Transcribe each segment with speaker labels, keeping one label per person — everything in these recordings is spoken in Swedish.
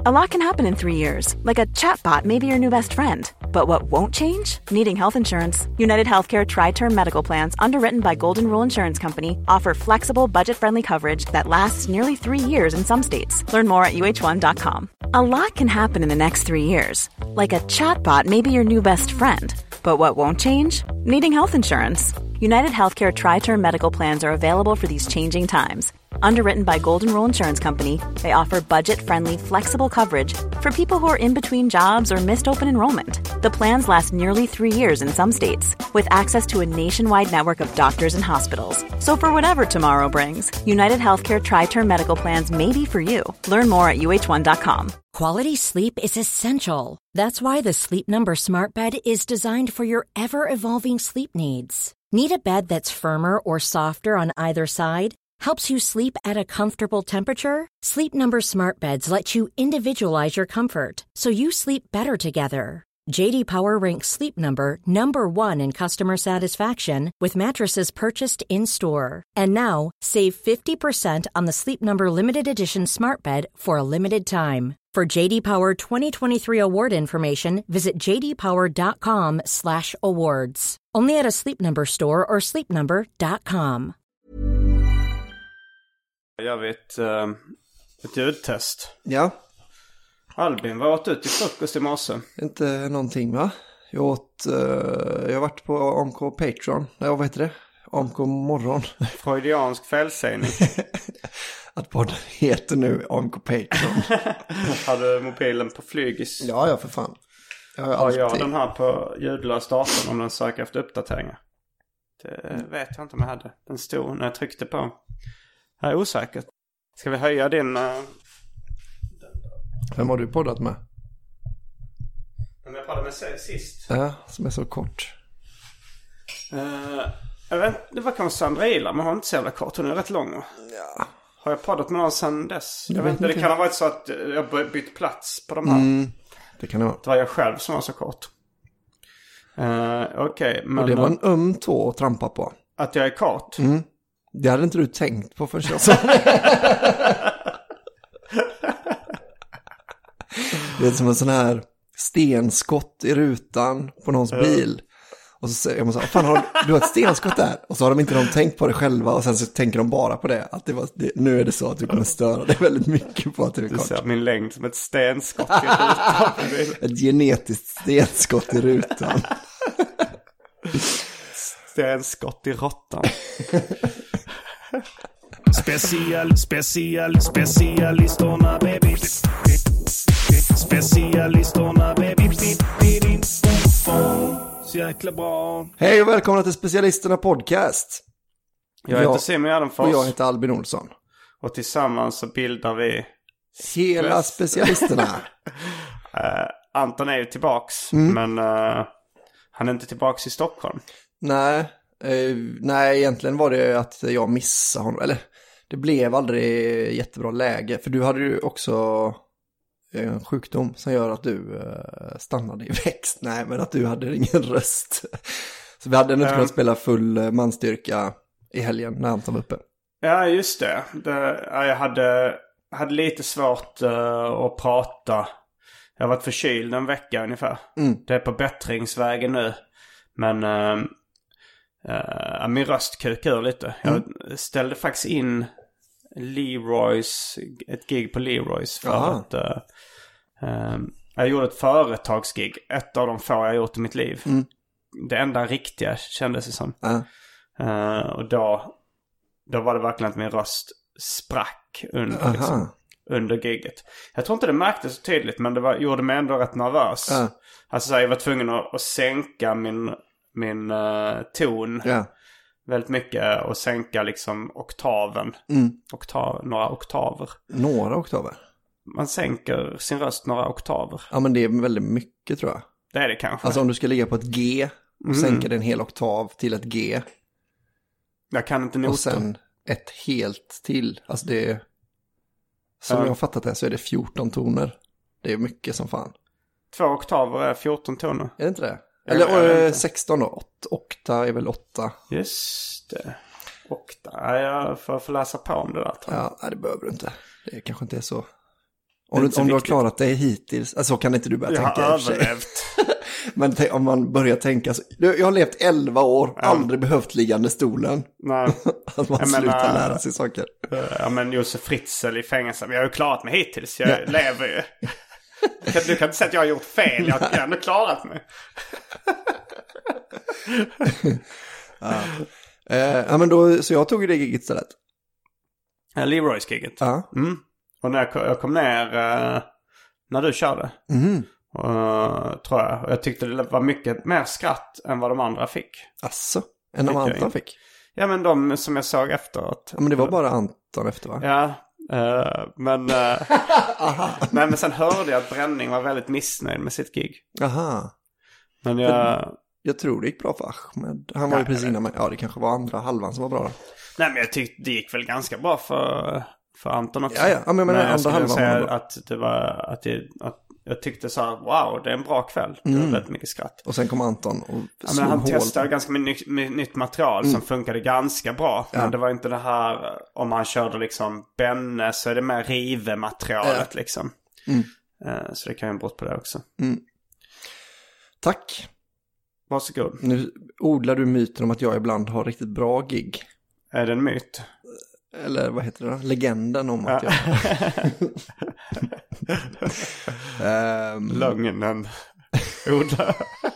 Speaker 1: A lot can happen in 3 years, like a chatbot may be your new best friend. But what won't change? Needing health insurance. United Healthcare Tri-Term Medical Plans, underwritten by Golden Rule Insurance Company, offer flexible, budget-friendly coverage that lasts nearly 3 years in some states. Learn more at uh1.com. A lot can happen in the next 3 years. Like a chatbot may be your new best friend. But what won't change? Needing health insurance. United Healthcare Tri-Term Medical Plans are available for these changing times. Underwritten by Golden Rule Insurance Company, they offer budget-friendly, flexible coverage for people who are in between jobs or missed open enrollment. The plans last nearly 3 years in some states, with access to a nationwide network of doctors and hospitals. So for whatever tomorrow brings, United Healthcare Tri-Term Medical Plans may be for you. Learn more at uh1.com.
Speaker 2: Quality sleep is essential. That's why the Sleep Number Smart Bed is designed for your ever-evolving sleep needs. Need a bed that's firmer or softer on either side? Helps you sleep at a comfortable temperature? Sleep Number Smart Beds let you individualize your comfort, so you sleep better together. J.D. Power ranks Sleep Number number 1 in customer satisfaction with mattresses purchased in-store. And now, save 50% on the Sleep Number Limited Edition Smart Bed for a limited time. For J.D. Power 2023 award information, visit jdpower.com/awards. Only at a Sleep Number store or sleepnumber.com.
Speaker 3: Jag vet ett ljudtest.
Speaker 4: Ja.
Speaker 3: Albin, vad åt du till frukost i morse?
Speaker 4: Inte någonting, va? Jag har varit på AMK Patreon. Nej, vad heter det? AMK morgon.
Speaker 3: Freudiansk felsägning.
Speaker 4: Att podden heter nu AMK Patreon.
Speaker 3: Har du mobilen på flygis?
Speaker 4: Ja, för fan.
Speaker 3: Har jag den här på ljudlös datorn om den söker efter uppdateringar? Det vet jag inte om jag hade. Den stod när jag tryckte på. Jag är osäker. Ska vi höja din...
Speaker 4: Vem har du poddat med?
Speaker 3: Den jag poddade med sist.
Speaker 4: Ja, som är så kort.
Speaker 3: Jag vet, det var kanske Sandra Ila, men hon har inte så jävla kort. Hon är rätt lång.
Speaker 4: Ja.
Speaker 3: Har jag poddat med någon sedan dess? Jag vet inte. Det kan ha varit så att jag bytt plats på de här.
Speaker 4: Det kan det vara.
Speaker 3: Det var jag själv som var så kort. Okej, men...
Speaker 4: Och det var en öm tå att trampa på.
Speaker 3: Att jag är kort?
Speaker 4: Det hade inte du tänkt på först. Alltså. Det är som en sån här stenskott i rutan på någons bil. Och så säger man så här, fan du har ett stenskott där. Och så har de inte tänkt på det själva. Och sen så tänker de bara på det. Att nu är det så att du kommer störa dig väldigt mycket på att du är kort.
Speaker 3: Du ser min längd som ett stenskott i rutan.
Speaker 4: Ett genetiskt stenskott i rutan.
Speaker 3: Stenskott i råttan.
Speaker 5: Specialistorna baby. Specialistorna baby. Så jäkla bra.
Speaker 4: Hej och välkomna till Specialisterna podcast.
Speaker 3: Jag heter Simon Gärdenfors.
Speaker 4: Och jag heter Albin Olsson.
Speaker 3: Och tillsammans så bildar vi
Speaker 4: hela Specialisterna.
Speaker 3: Anton är ju tillbaks. Men han är inte tillbaks i Stockholm.
Speaker 4: Nej, egentligen var det att jag missade honom. Eller, det blev aldrig jättebra läge. För du hade ju också en sjukdom som gör att du stannade i växt. Nej, men att du hade ingen röst. Så vi hade inte kunnat spela full manstyrka i helgen när han var uppe.
Speaker 3: Ja, just det. Jag hade lite svårt att prata. Jag har varit förkyld en vecka ungefär. Det är på bättringsvägen nu. Men min röst kukar ur lite. Jag ställde faktiskt in ett gig på Leroys för att jag gjorde ett företagsgig. Ett av de få jag gjort i mitt liv. Det enda riktiga kändes det som. Och då var det verkligen att min röst sprack under giget. Jag tror inte det märktes så tydligt, men det gjorde mig ändå rätt nervös. Alltså jag var tvungen att sänka min ton väldigt mycket och sänka liksom oktaven. Några oktaver.
Speaker 4: Några oktaver?
Speaker 3: Man sänker sin röst några oktaver.
Speaker 4: Ja, men det är väldigt mycket, tror jag.
Speaker 3: Det är det kanske.
Speaker 4: Alltså om du ska ligga på ett G och sänka den hel oktav till ett G.
Speaker 3: Jag kan inte nota.
Speaker 4: Och sen ett helt till. Alltså det är... Som jag har fattat det så är det 14 toner. Det är mycket som fan.
Speaker 3: 2 oktaver är 14 toner.
Speaker 4: Är det inte det? Eller 16 då. Okta är väl 8.
Speaker 3: Just det. Okta. Jag får läsa på om det där.
Speaker 4: Ja, nej, det behöver du inte. Det kanske inte är så Om du har klarat dig hittills, alltså kan inte du börja tänka.
Speaker 3: Jag har överlevt.
Speaker 4: Men om man börjar tänka så, jag har levt 11 år, aldrig behövt liggande stolen.
Speaker 3: Nej.
Speaker 4: Att man slutar lära sig saker.
Speaker 3: Ja, men Josef Fritzl i fängelsen, jag har ju klarat mig hittills, jag lever ju. Du kan inte säga att jag har gjort fel, jag har ändå klarat mig.
Speaker 4: Ja, men då, så jag tog ju det giget istället.
Speaker 3: Leroys giget.
Speaker 4: Ja.
Speaker 3: Och när jag kom ner när du körde. Tror jag. Och jag tyckte det var mycket mer skratt än vad de andra fick.
Speaker 4: Asså? Än de Anton fick?
Speaker 3: Ja, men de som jag såg efteråt.
Speaker 4: Ja, men det var bara Anton efter, va?
Speaker 3: Ja, men nej, men sen hörde jag att Bränning var väldigt missnöjd med sitt gig.
Speaker 4: Aha.
Speaker 3: Men
Speaker 4: jag tror det gick bra för Ahmed. Han var ju precis innan mig. Ja, det kanske var andra halvan som var bra då.
Speaker 3: Nej, men jag tyckte det gick väl ganska bra för Anton också.
Speaker 4: Ja, men jag
Speaker 3: skulle
Speaker 4: halvan
Speaker 3: säga att det var att jag tyckte så här, wow, det är en bra kväll. Det var väldigt mycket skratt.
Speaker 4: Och sen kom Anton och
Speaker 3: men han testade ganska nytt material som funkade ganska bra. Men det var inte det här, om han körde liksom Benne så är det mer rive-materialet liksom. Så det kan ju bort på det också.
Speaker 4: Tack.
Speaker 3: Varsågod.
Speaker 4: Nu odlar du myten om att jag ibland har riktigt bra gig.
Speaker 3: Är det en myt?
Speaker 4: Eller vad heter det då? Legenden om att jag...
Speaker 3: Lögnen. Odlar.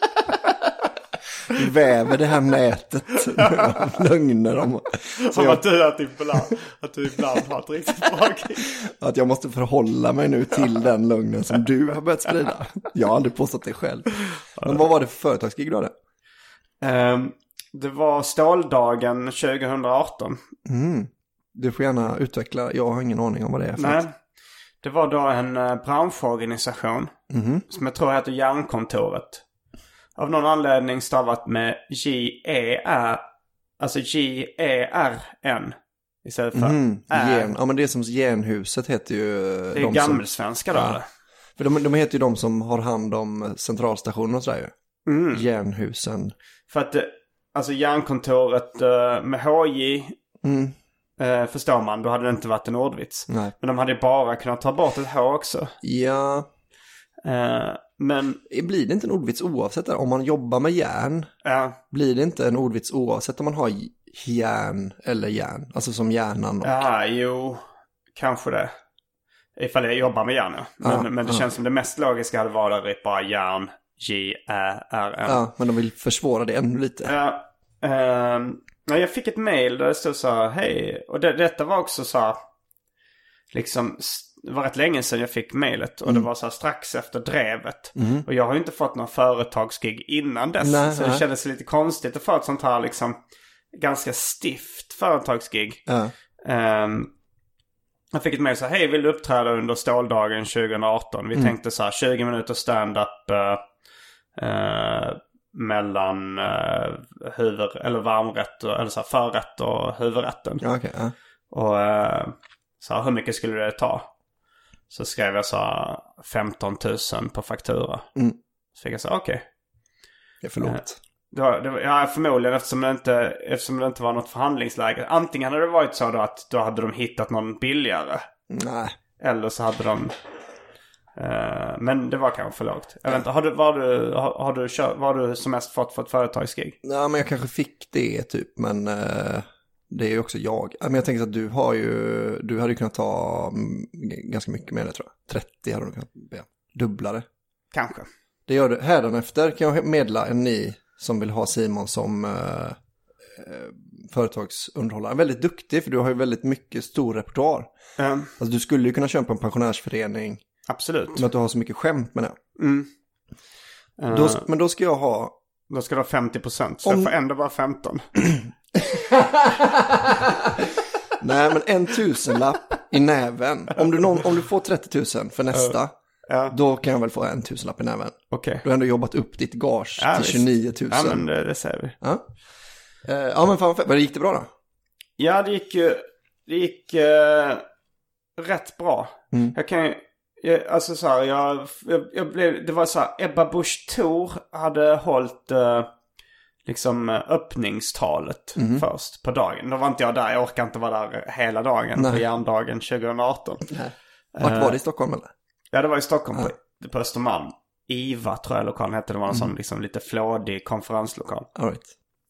Speaker 4: Du väver det här nätet. Lögner om...
Speaker 3: Som att du ibland har ett riktigt bra gig.
Speaker 4: Att jag måste förhålla mig nu till den lögnen som du har börjat sprida. Jag har aldrig påstått det själv. Men vad var det för företagsgig då?
Speaker 3: Det var Ståldagen 2018.
Speaker 4: Du får gärna utveckla. Jag har ingen aning om vad det är för.
Speaker 3: Nej, det var då en branschorganisation som jag tror heter Järnkontoret. Av någon anledning stavat med G-E-R, alltså G-E-R-N istället för R.
Speaker 4: Ja, men det är som Järnhuset heter ju...
Speaker 3: Det är gammelsvenska då.
Speaker 4: Ja. För de heter ju de som har hand om centralstationen och sådär ju. Järnhusen.
Speaker 3: För att, alltså Järnkontoret med HJ... förstår man, då hade det inte varit en ordvits.
Speaker 4: Nej.
Speaker 3: Men de hade bara kunnat ta bort ett H också.
Speaker 4: Ja.
Speaker 3: Men
Speaker 4: blir det inte en ordvits oavsett om man jobbar med järn?
Speaker 3: Ja.
Speaker 4: Blir det inte en ordvits oavsett om man har järn eller järn? Alltså som hjärnan och...
Speaker 3: Ja, jo. Kanske det. Ifall jag jobbar med järn. Men det känns som det mest logiska hade varit bara järn. G-Ä-R-N.
Speaker 4: Ja, men de vill försvåra det ännu lite.
Speaker 3: Ja. Jag fick ett mejl där det stod så här, hej. Och detta var också så här, liksom, det var rätt länge sedan jag fick mejlet. Och det var så här strax efter drevet. Och jag har ju inte fått någon företagsgig innan dess.
Speaker 4: Nej,
Speaker 3: så det kändes lite konstigt att få ett sånt här liksom ganska stift företagsgig.
Speaker 4: Ja.
Speaker 3: Jag fick ett mejl så här, hej, vill du uppträda under Ståldagen 2018? Vi tänkte så här, 20 minuter stand-up mellan eller varmrätt eller så här, förrätt och huvudrätten.
Speaker 4: Ja, okay, ja.
Speaker 3: Och så här, hur mycket skulle det ta? Så skrev jag så här, 15 000 på faktura. Så fick jag så okej.
Speaker 4: Det är för lågt.
Speaker 3: Ja, förmodligen eftersom det inte var något förhandlingsläge. Antingen hade det varit så då att då hade de hittat någon billigare.
Speaker 4: Nej.
Speaker 3: Eller så hade de... men det var kanske för lågt. Jag vet inte, har du som mest fått ett företagsgig?
Speaker 4: Ja, men jag kanske fick det typ, men det är ju också jag. Men jag tänker att du hade ju kunnat ta ganska mycket mer, tror jag. 30 hade du kunnat be. Dubbla det.
Speaker 3: Kanske. Det
Speaker 4: gör du. Hädanefter kan jag meddela ni som vill ha Simon som företagsunderhållare. Väldigt duktig, för du har ju väldigt mycket stor repertoar. Alltså du skulle ju kunna köpa en pensionärsförening.
Speaker 3: Absolut.
Speaker 4: Men att du har så mycket skämt med det. Men då ska jag ha...
Speaker 3: Då ska du ha 50%. Så jag får ändå bara 15.
Speaker 4: Nej, men 1,000-lapp i näven. Om du får 30 000 för nästa... Då kan jag väl få 1,000-lapp i näven.
Speaker 3: Okej.
Speaker 4: Du har ändå jobbat upp ditt gage till 29 000.
Speaker 3: Ja, men det säger vi.
Speaker 4: Ja, men fan, vad gick det bra då?
Speaker 3: Ja, det gick rätt bra. Alltså så här, det var så här, Ebba Busch Thor hade hållit liksom öppningstalet först på dagen. Då var inte jag där, jag orkar inte vara där hela dagen. Nej. På järndagen 2018.
Speaker 4: Nej. Vart var det i Stockholm eller?
Speaker 3: Ja, det var i Stockholm på Östermalm. IVA tror jag lokalen hette. Det var en sån liksom lite flådig konferenslokal.
Speaker 4: All right.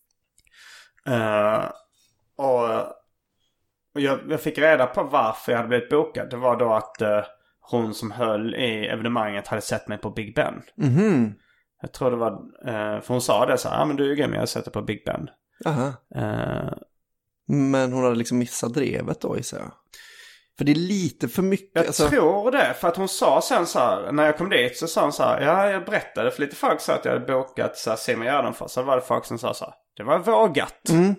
Speaker 3: Och jag fick reda på varför jag hade blivit bokad. Det var då att hon som höll i evenemanget hade sett mig på Big Ben.
Speaker 4: Mhm.
Speaker 3: Jag tror det var... för hon sa det så här, men du är grym, jag sätter på Big Ben.
Speaker 4: Aha. Men hon hade liksom missat drevet då, gissar jag. För det är lite för mycket.
Speaker 3: Jag tror det, för att hon sa sen så här, när jag kom dit så sa hon så här, ja, jag berättade för lite folk så att jag hade bokat så här, Simon Gärdenfors. Så var det folk som sa så här, det var vågat.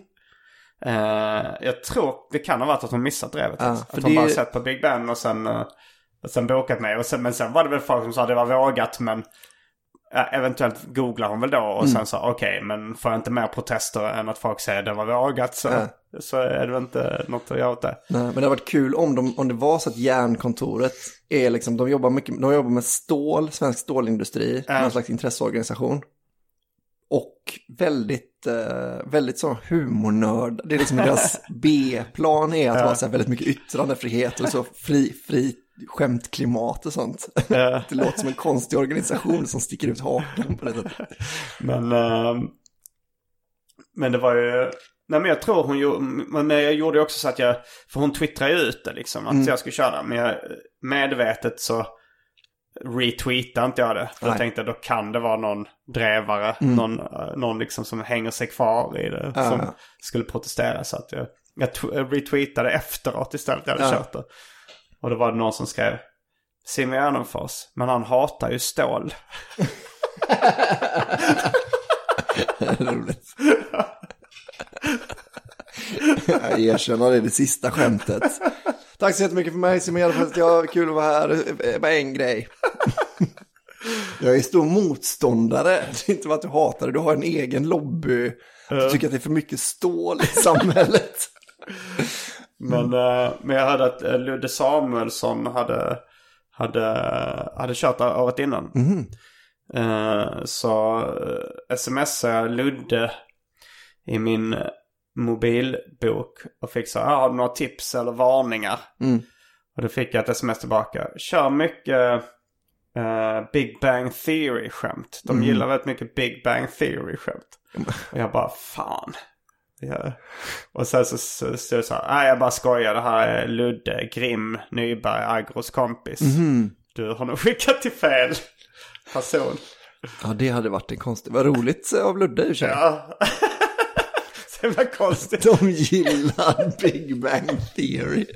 Speaker 3: Jag tror det kan ha varit att hon missat drevet. Att hon bara sett på Big Ben och sen bokat mig. Men sen var det väl folk som sa det var vågat, men eventuellt googlar hon väl då och sen sa okej, men får jag inte mer protester än att folk säger det var vågat så är det väl inte något att göra åt det.
Speaker 4: Nej, men det har varit kul om det var så att Järnkontoret är liksom, de jobbar med stål, svensk stålindustri, någon slags intresseorganisation. Och väldigt så humornörd. Det är liksom deras B-plan är att ha så här väldigt mycket yttrandefrihet och så fri skämtklimat och sånt. Det låter som en konstig organisation som sticker ut hakan på det sättet.
Speaker 3: Men det var ju... Nej, men jag tror men jag gjorde också så att för hon twittrade ut det liksom, att jag skulle köra. Men jag medvetet så retweetade inte jag det. För jag tänkte då kan det vara någon drevare, någon liksom som hänger sig kvar i det, som skulle protestera. Så att jag retweetade efteråt istället jag hade kört det. Och då var det någon som skrev Simon Gärdenfors, men han hatar ju stål.
Speaker 4: Roligt. Jag erkänner det sista skämtet. Tack så jättemycket för mig Simon Gärdenfors. Jag har kul att vara här. Bara en grej. Jag är stor motståndare. Det är inte vad att du hatar det. Du har en egen lobby. Du tycker att det är för mycket stål i samhället.
Speaker 3: Men jag hörde att Ludde Samuelsson hade kört året innan. Så smsade Ludde i min mobilbok och fick så har du några tips eller varningar? Och då fick jag ett sms tillbaka. Kör mycket Big Bang Theory-skämt. De gillar väldigt mycket Big Bang Theory-skämt. Och jag bara, fan. Ja. Och sen så stod det så här, jag bara skojar, det här är Ludde Grimm Nyberg, Agros kompis. Du har nog skickat till fel person.
Speaker 4: Ja, det hade varit en konstig. Vad roligt av Ludde i sig.
Speaker 3: Ja. Det var konstigt.
Speaker 4: De gillar Big Bang Theory.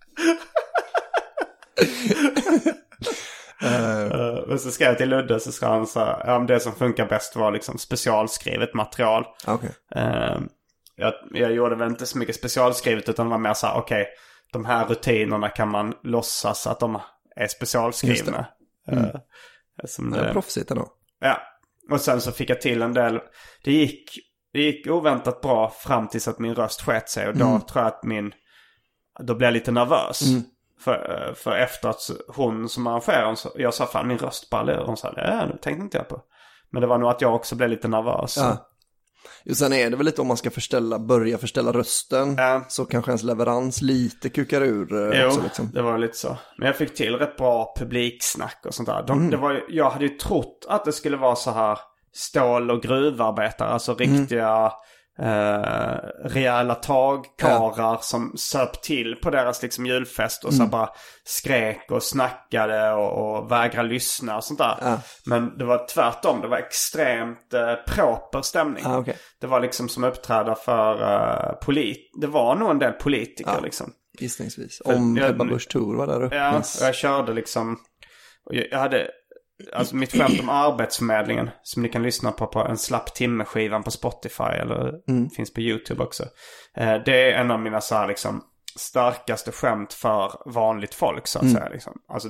Speaker 3: Men så skrev jag till Ludde, så ska han säga det som funkar bäst var liksom specialskrivet material.
Speaker 4: Okay.
Speaker 3: Jag gjorde väl inte så mycket specialskrivet, utan det var mer så här, okej, de här rutinerna kan man låtsas att de är specialskrivna.
Speaker 4: Det är proffsigt ändå.
Speaker 3: Ja, och sen så fick jag till en del. Det gick oväntat bra fram tills att min röst skett sig. Och då tror jag att då blev jag lite nervös. För efter att hon som arrangerade, jag sa fan min röst bara, hon sa det tänkte inte jag på. Men det var nog att jag också blev lite nervös.
Speaker 4: Ja. Jo, sen är det väl lite om man ska börja förställa rösten, så kanske ens leverans lite kukar ur också, liksom.
Speaker 3: Det var lite så. Men jag fick till rätt bra publiksnack och sånt där. Jag hade ju trott att det skulle vara så här stål- och gruvarbetare, alltså riktiga rejäla tagkarar som söp till på deras liksom julfest och så bara skrek och snackade och vägrade lyssna och sånt där. Men det var tvärtom, det var extremt proper stämning.
Speaker 4: Okay.
Speaker 3: Det var liksom som uppträda för det var nog en del politiker liksom.
Speaker 4: Gissningsvis. Om Ebba Busch Thor var där uppe.
Speaker 3: Ja, jag körde liksom, och jag hade alltså mitt skämt om arbetsförmedlingen som ni kan lyssna på en slapp timme-skivan på Spotify eller finns på YouTube också. Det är en av mina så här liksom starkaste skämt för vanligt folk så att säga liksom. Alltså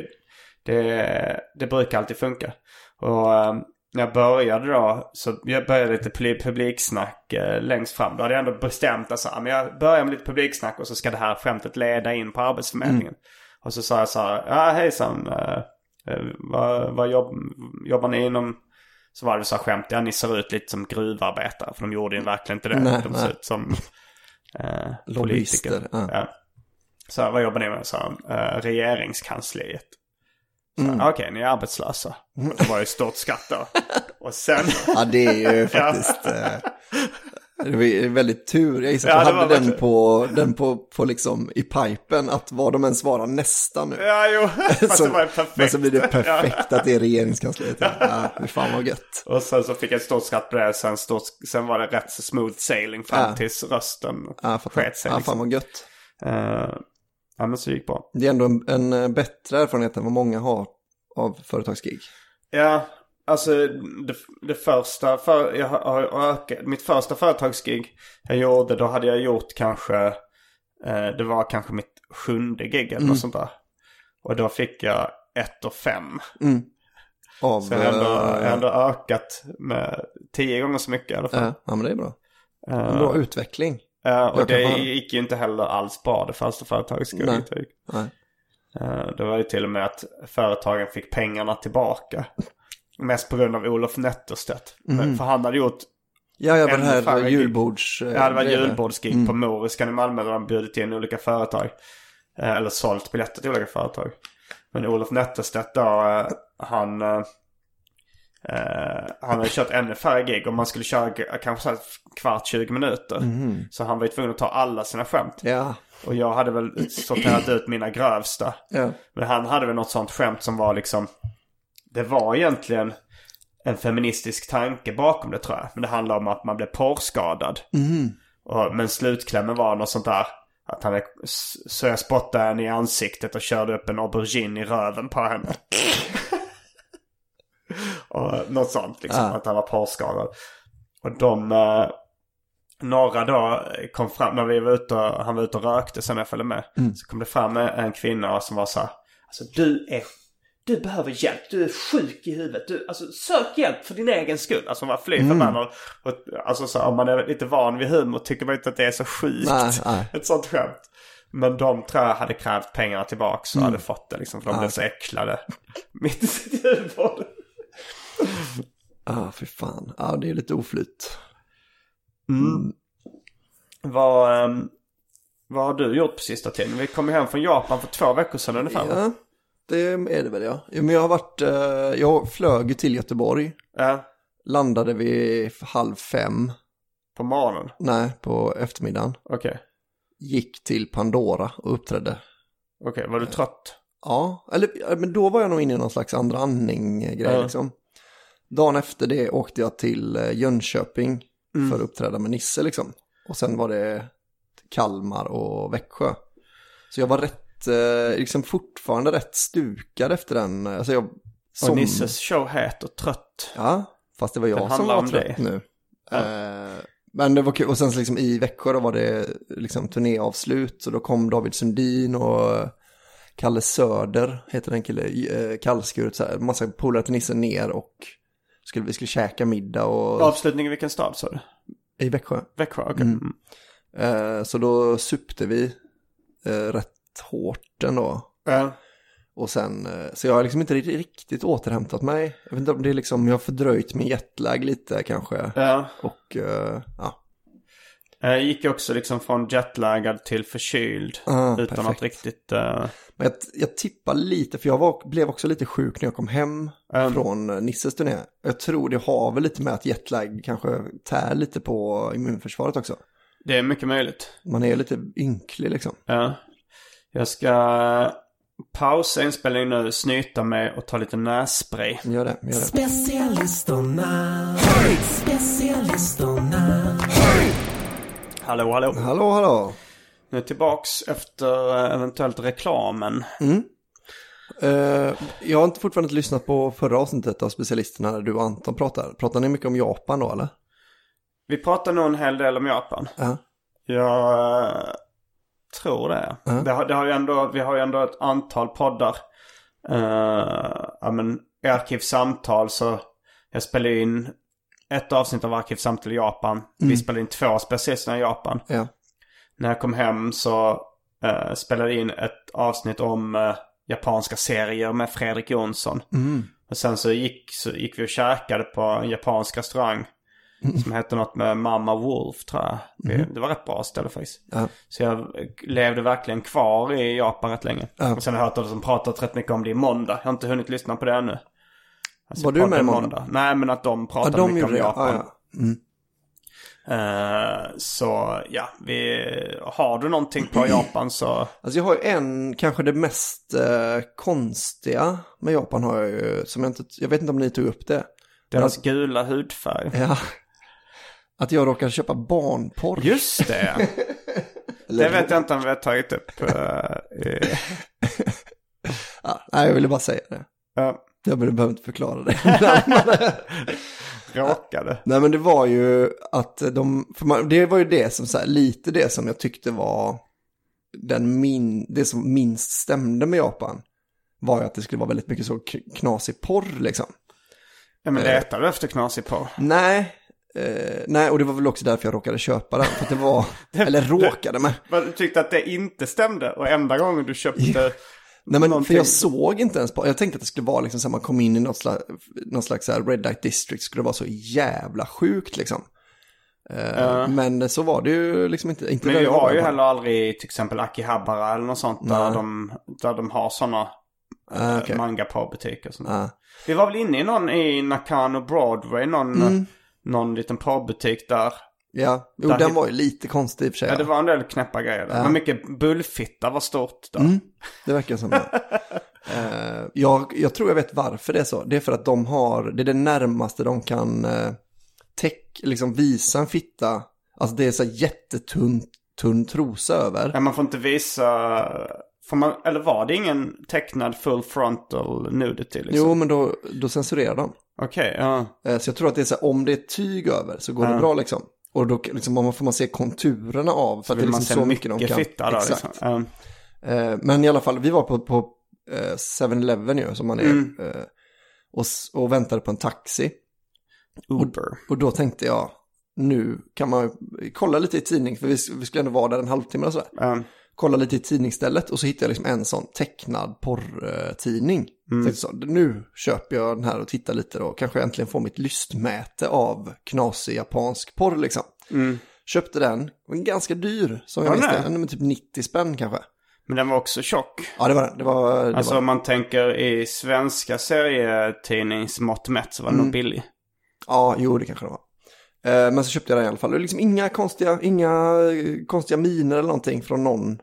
Speaker 3: det brukar alltid funka. Och när jag började då, så jag började lite publiksnack längst fram. Då hade jag ändå bestämt att men jag börjar med lite publiksnack och så ska det här skämtet leda in på arbetsförmedlingen. Och så sa jag så här, hejsan, vad jobbar ni inom? Så var det så här skämt, ni ser ut lite som gruvarbetare, för de gjorde ju verkligen inte det. De ser ut som politiker. Ja. Så vad jobbar ni med? Så regeringskansliet. Okej, ni är arbetslösa. Det var ju stort skatt då. Och sen...
Speaker 4: Ja, det är ju faktiskt... Det var väldigt tur. Jag gissar att jag hade den på liksom i pipen, att vad de än svarar nästan nu.
Speaker 3: Ja, jo. Fast det var perfekt.
Speaker 4: Men så blir det perfekt att det är regeringskansliet. Ja, hur fan vad gött.
Speaker 3: Och sen så fick jag ett stort skatt på det. Sen var det rätt så smooth sailing fram tills rösten sket sig.
Speaker 4: Ja, fan vad gött.
Speaker 3: Ja, men så gick bra.
Speaker 4: Det är ändå en bättre erfarenhet än vad många har av företagsgig.
Speaker 3: Ja, alltså det första jag har ökat, mitt första företagsgig jag gjorde, då hade jag gjort kanske det var kanske mitt 7:e gig eller något sånt där. Och då fick jag 1,5. Så jag har ändå ökat med 10 gånger så mycket i alla fall.
Speaker 4: Ja, men det är bra. En bra utveckling.
Speaker 3: Och det gick ju inte heller alls bra, det första företagsgiget.
Speaker 4: Nej.
Speaker 3: Det var ju till och med att företagen fick pengarna tillbaka. Mest på grund av Olof Netterstedt. För han hade gjort...
Speaker 4: Ja, det här julbords...
Speaker 3: Ja, det var julbordsgig på Moriskan i Malmö, där de bjudit in olika företag. Eller sålt biljetter till olika företag. Men Olof Netterstedt då, han hade kört ännu färre gig. Och man skulle köra kanske så kvart 20 minuter. Så han var ju tvungen att ta alla sina skämt.
Speaker 4: Ja.
Speaker 3: Och jag hade väl sorterat ut mina grövsta.
Speaker 4: Ja. Men
Speaker 3: han hade väl något sånt skämt som var liksom... Det var egentligen en feministisk tanke bakom det, tror jag. Men det handlar om att man blev porrskadad. Men slutklämmen var något sånt där. Att så jag spottade henne i ansiktet och körde upp en aubergine i röven på henne. Och något sånt liksom. Att han var porrskadad. Och några då kom fram när han var ute och rökte sen jag följde med. Så kom det fram en kvinna som var så här: alltså du behöver hjälp, du är sjuk i huvudet, sök hjälp för din egen skull. Alltså man flyr för man och alltså så, om man är lite van vid humor tycker man inte att det är så sjukt. Nej. Ett sånt skämt. Men de tror jag hade krävt pengarna tillbaks och hade fått det liksom, för de blev så äcklade mitt i sitt huvud.
Speaker 4: Fy fan. Ja, det är lite oflyt.
Speaker 3: Vad har du gjort på sista tiden? Vi kom hem från Japan för 2 veckor sedan ungefär.
Speaker 4: Ja, det är det väl, ja. Men jag har varit... jag flög till Göteborg.
Speaker 3: Ja.
Speaker 4: Landade vid 4:30.
Speaker 3: På morgonen?
Speaker 4: Nej, på eftermiddagen.
Speaker 3: Okej.
Speaker 4: Gick till Pandora och uppträdde.
Speaker 3: Okej, var du trött?
Speaker 4: Ja, men då var jag nog inne i någon slags andra andning-grej liksom. Dagen efter det åkte jag till Jönköping för att uppträda med Nisse liksom. Och sen var det Kalmar och Växjö. Så jag var liksom fortfarande rätt stukad efter den. Alltså
Speaker 3: och Nisses show heter Trött.
Speaker 4: Ja, fast det var jag som var trött nu. Ja. Men det var kul. Och sen liksom i Växjö då var det liksom turnéavslut. Så då kom David Sundin och Kalle Söder, heter den kille, kallskuret så här. Massa polare till Nisse ner och vi skulle käka middag. Och...
Speaker 3: Avslutning i vilken stad sa du?
Speaker 4: I Växjö.
Speaker 3: Växjö, okej.
Speaker 4: Så då suppte vi rätt hårt ändå. Och sen, så jag har liksom inte riktigt återhämtat mig. Jag vet inte om det är liksom, jag har fördröjt min jetlag lite kanske. Ja. Och
Speaker 3: Jag gick också liksom från jetlagad till förkyld utan perfekt. Att riktigt...
Speaker 4: Men jag tippar lite, för jag blev också lite sjuk när jag kom hem från Nisses turné. Jag tror det har väl lite med att jetlag kanske tär lite på immunförsvaret också.
Speaker 3: Det är mycket möjligt.
Speaker 4: Man är lite ynklig liksom.
Speaker 3: Ja. Jag ska pausa inspelningen nu, snyta mig och ta lite nässpray.
Speaker 4: Gör det.
Speaker 5: Specialisterna.
Speaker 3: Hallå.
Speaker 4: Hallå.
Speaker 3: Nu är tillbaks efter eventuellt reklamen.
Speaker 4: Jag har fortfarande inte lyssnat på förra avsnittet av Specialisterna när du och Anton pratar. Pratar ni mycket om Japan då, eller?
Speaker 3: Vi pratar nog en hel del om Japan. Jag tror det. Vi har ju ändå ett antal poddar. I Arkivsamtal så jag spelar in ett avsnitt av Arkivsamtal i Japan. Vi spelade in 2 specialister i Japan. När jag kom hem så spelade jag in ett avsnitt om japanska serier med Fredrik Jonsson. Och sen så gick vi och käkade på en japansk restaurang Som hette något med Mama Wolf, tror jag. Det var rätt bra ställe faktiskt. Så jag levde verkligen kvar i Japan rätt länge. Och sen har jag hört att de pratat rätt mycket om det i måndag. Jag har inte hunnit lyssna på det ännu. Alltså,
Speaker 4: var du med i måndag?
Speaker 3: Nej, men att de pratade mycket om Japan. Så ja, har du någonting på Japan så...
Speaker 4: Alltså jag har ju kanske det mest konstiga med Japan har jag ju, som jag vet inte om ni tog upp det.
Speaker 3: Deras gula hudfärg.
Speaker 4: Ja, att jag råkade köpa barnporr.
Speaker 3: Just det. Det vet jag inte om vi har tagit upp.
Speaker 4: Nej, jag ville bara säga det. Jag behöver inte förklara det.
Speaker 3: Råkade.
Speaker 4: Nej, men det var ju att det var ju det som så här, lite det som jag tyckte var det som minst stämde med Japan var ju att det skulle vara väldigt mycket så knasig porr liksom.
Speaker 3: Ja, men letade du efter knasig porr?
Speaker 4: Nej, och det var väl också därför jag råkade köpa den, för att det var eller råkade med.
Speaker 3: Du tyckte att det inte stämde och enda gången du köpte
Speaker 4: nej, men för jag såg inte ens på. Jag tänkte att det skulle vara liksom så här, man kom in i någon slags så här Red Light District, skulle det vara så jävla sjukt liksom. Men så var det ju liksom inte
Speaker 3: men jag har ju heller aldrig till exempel Akihabara eller något sånt där de har såna manga på butiker och sånt. Vi var väl inne i någon i Nakano Broadway, någon liten porrbutik där. Ja,
Speaker 4: den var ju lite konstig i och för sig.
Speaker 3: Ja, det var en del knäppa grejer där. Men mycket bullfitta var stort där.
Speaker 4: Det verkar som det. Jag tror jag vet varför det är så. Det är för att det är det närmaste de kan liksom visa en fitta. Alltså det är så jättetunn trosa över.
Speaker 3: Ja, man får inte visa... eller var det ingen tecknad full frontal nudity liksom?
Speaker 4: Jo, men då censurerar de.
Speaker 3: Okej, ja.
Speaker 4: Så jag tror att det är så här, om det är tyg över så går det bra liksom. Och då liksom, får man se konturerna av. För att det är liksom så mycket de kan.
Speaker 3: Fitta då,
Speaker 4: exakt.
Speaker 3: Liksom.
Speaker 4: Men i alla fall, vi var på 7-Eleven ju, som man är. Och väntade på en taxi.
Speaker 3: Uber.
Speaker 4: Och då tänkte jag, nu kan man kolla lite i tidning. För vi skulle ändå vara där en halvtimme och sådär. Kolla lite i tidningsstället. Och så hittade jag liksom en sån tecknad porrtidning. Så nu köper jag den här och tittar lite då. Kanske äntligen får mitt lystmäte av knasig japansk porr liksom. Köpte den. Den var ganska dyr, som jag minns det. Den var typ 90 spänn kanske.
Speaker 3: Men den var också tjock.
Speaker 4: Ja, det var den. Det var
Speaker 3: om man tänker i svenska serietidningsmått mätt så var den nog billig.
Speaker 4: Ja, jo, det kanske det var. Men så köpte jag den i alla fall. Och liksom inga konstiga miner eller någonting från någon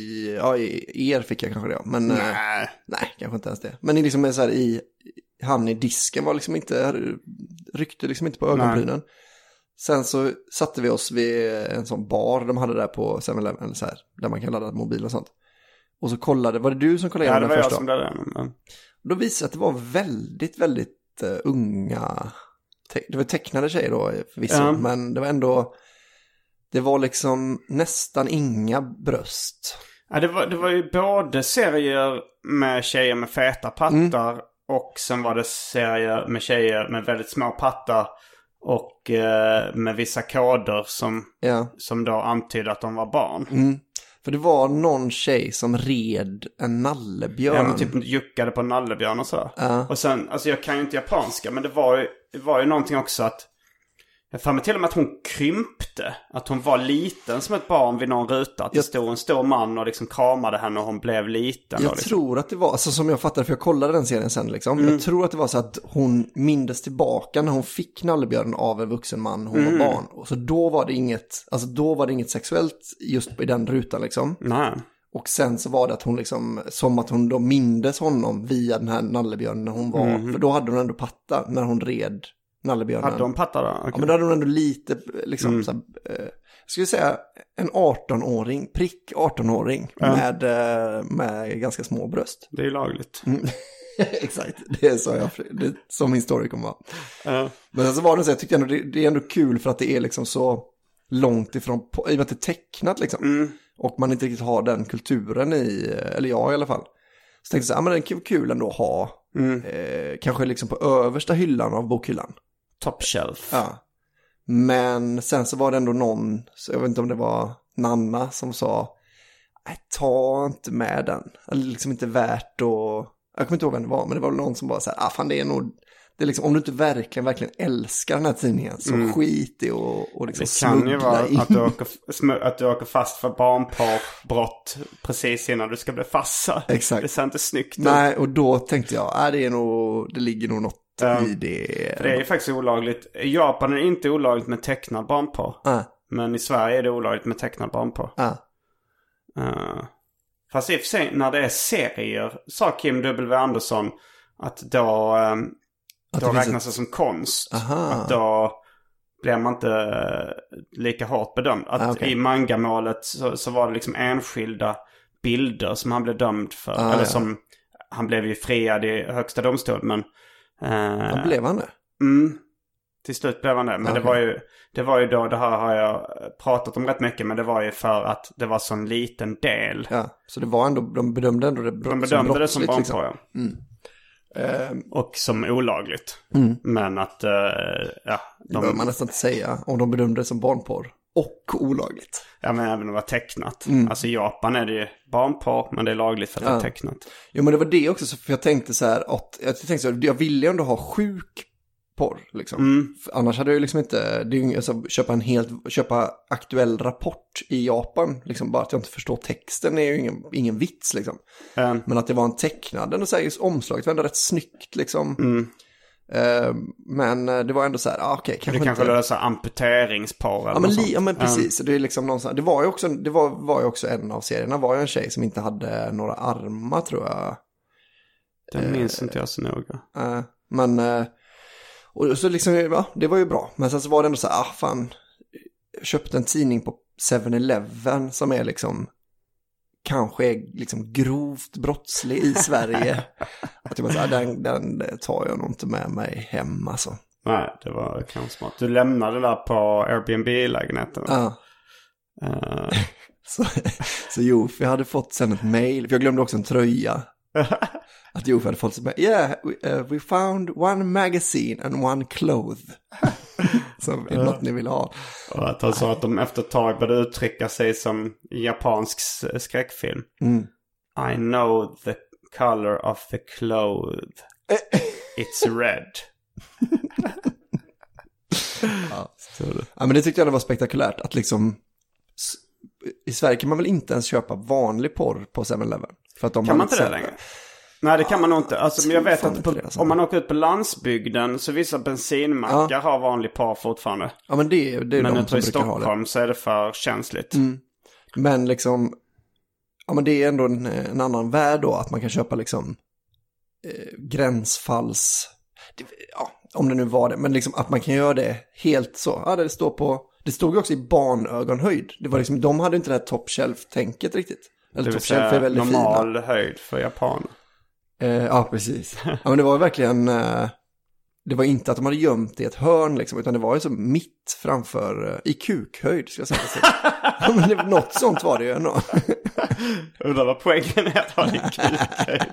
Speaker 4: i er fick jag kanske det. Men nej, kanske inte ens det. Men liksom så här han i disken var liksom inte, ryckte liksom inte på ögonbrynen. Sen så satte vi oss vid en sån bar de hade där på 7-Eleven eller så här, där man kan ladda mobil och sånt. Och så kollade, var det du som kollade igenom den första?
Speaker 3: Ja, det var jag som ladde den.
Speaker 4: Då visade att det var väldigt, väldigt unga, det var tecknade tjejer då förvisso, men det var ändå, det var liksom nästan inga bröst.
Speaker 3: Ja, det var ju både serier med tjejer med feta pattar och sen var det serier med tjejer med väldigt små pattar och med vissa koder som då antydde att de var barn.
Speaker 4: För det var någon tjej som red en nallebjörn.
Speaker 3: Ja, men typ juckade på en nallebjörn och så. Och sen, alltså jag kan ju inte japanska, men det var ju någonting också att jag fann mig till och med att hon krympte. Att hon var liten som ett barn vid någon ruta. Att det stod en stor man och liksom kramade henne och hon blev liten.
Speaker 4: Jag tror att det var, alltså som jag fattade, för jag kollade den serien sen liksom. Jag tror att det var så att hon mindes tillbaka när hon fick nallebjörnen av en vuxen man. Hon var barn. Och så då var det inget sexuellt just i den rutan liksom.
Speaker 3: Nej.
Speaker 4: Och sen så var det att hon liksom, som att hon då mindes honom via den här nallebjörnen när hon var. För då hade hon ändå patta när hon red nallebjörnen.
Speaker 3: Hade de pattar då? Okay.
Speaker 4: Ja, men då hade hon ändå lite liksom så här, jag skulle säga en 18-åring, prick 18-åring med ganska små bröst.
Speaker 3: Det är ju lagligt.
Speaker 4: Exakt, det är så min story kommer vara. Men sen så var det så, jag tyckte ändå det är ändå kul för att det är liksom så långt ifrån, i och med att det är tecknat liksom. Och man inte riktigt har den kulturen eller jag i alla fall. Så tänkte jag så här, men det är kul ändå att ha kanske liksom på översta hyllan av bokhyllan.
Speaker 3: Top shelf.
Speaker 4: Ja. Men sen så var det ändå någon, så jag vet inte om det var Nanna som sa, ta inte med den. Eller liksom inte värt att, jag kommer inte ihåg vem det var, men det var någon som bara så här, fan det Det är liksom, om du inte verkligen älskar den här tidningen så skit i och liksom
Speaker 3: det kan ju vara
Speaker 4: in.
Speaker 3: att du åker fast för barnporrbrott precis innan du ska bli farsa.
Speaker 4: Exakt.
Speaker 3: Det ser inte snyggt ut.
Speaker 4: Nej, och då tänkte jag, det ligger nog något i det.
Speaker 3: För det är ju faktiskt olagligt. I Japan är det inte olagligt med tecknad barnporr. Men i Sverige är det olagligt med tecknad barnporr. Fast i och för sig, när det är serier, sa Kim W. Andersson att då räknas det som konst. Att då blir man inte lika hårt bedömd. Att i mangamålet så var det liksom enskilda bilder som han blev dömd för. Eller som han blev ju friad i högsta domstol. Men
Speaker 4: blev han det?
Speaker 3: Till slut blev han det. Men det var ju då, det här har jag pratat om rätt mycket, men det var ju för att det var så en liten del.
Speaker 4: Ja, så det var ändå, de bedömde ändå det
Speaker 3: det som barnporr, liksom. Och som olagligt. Men att, det
Speaker 4: behöver man nästan inte säga om de bedömde det som barnporr och olagligt.
Speaker 3: Ja, men även om det var tecknat. Alltså i Japan är det ju barnporr, men det är lagligt för att det är tecknat.
Speaker 4: Jo, men det var det också, för jag tänkte så här, jag ville ändå ha sjuk porr, liksom. Annars hade jag ju liksom inte, det är ju, alltså, köpa aktuell rapport i Japan, liksom, bara att jag inte förstår texten är ju ingen vits, liksom. Men att det var en tecknad, och så här, just omslaget var ändå rätt snyggt, liksom. Men det var ändå så här, okej,
Speaker 3: kanske det så amputeringsporr eller
Speaker 4: ja, men precis, det är liksom någonstans, det var ju också en av serierna var ju en tjej som inte hade några armar, tror jag.
Speaker 3: Det minns inte jag så noga.
Speaker 4: Men och så liksom, ja, det var ju bra. Men sen så var det ändå så här, fan, jag köpte en tidning på 7-Eleven som är liksom, kanske är liksom grovt brottslig i Sverige. Att jag bara så här, den tar jag nog inte med mig hem, alltså.
Speaker 3: Nej, det var kanske smart. Du lämnade där på Airbnb-lägenheten.
Speaker 4: Ja. Så Jofi hade fått sen ett mail, för jag glömde också en tröja. Att Jofi hade fått sig we found one magazine and one cloth. Som är något ni vill ha.
Speaker 3: Och att han sa att de efter ett tag började uttrycka sig som japansk skräckfilm. I know the color of the cloth. It's red.
Speaker 4: Ja, men det tyckte jag det var spektakulärt. Att liksom, i Sverige kan man väl inte ens köpa vanlig porr på 7-Eleven. För att de
Speaker 3: kan man inte det längre? Nej, det kan man nog inte. Alltså, men jag vet att om man åker ut på landsbygden så vissa bensinmackar har vanlig porr fortfarande.
Speaker 4: Ja, men det är
Speaker 3: men
Speaker 4: de som
Speaker 3: i Stockholm
Speaker 4: ha det.
Speaker 3: Så är det för känsligt.
Speaker 4: Men liksom, ja, men det är ändå en annan värld då, att man kan köpa liksom gränsfalls, om det nu var det, men liksom att man kan göra det helt så. Ja, det stod ju också i barnögonhöjd. Det var liksom, de hade inte det här top shelf-tänket riktigt. Eller top shelf är väldigt
Speaker 3: normal
Speaker 4: fina.
Speaker 3: höjd för japaner.
Speaker 4: Ja, precis. Ja, men det var verkligen, det var inte att de hade gömt det i ett hörn liksom, utan det var ju så mitt framför, i kukhöjd, ska jag säga. Ja, men något sånt var det ju ändå.
Speaker 3: Undrar vad poängen är att ha det i kukhöjd.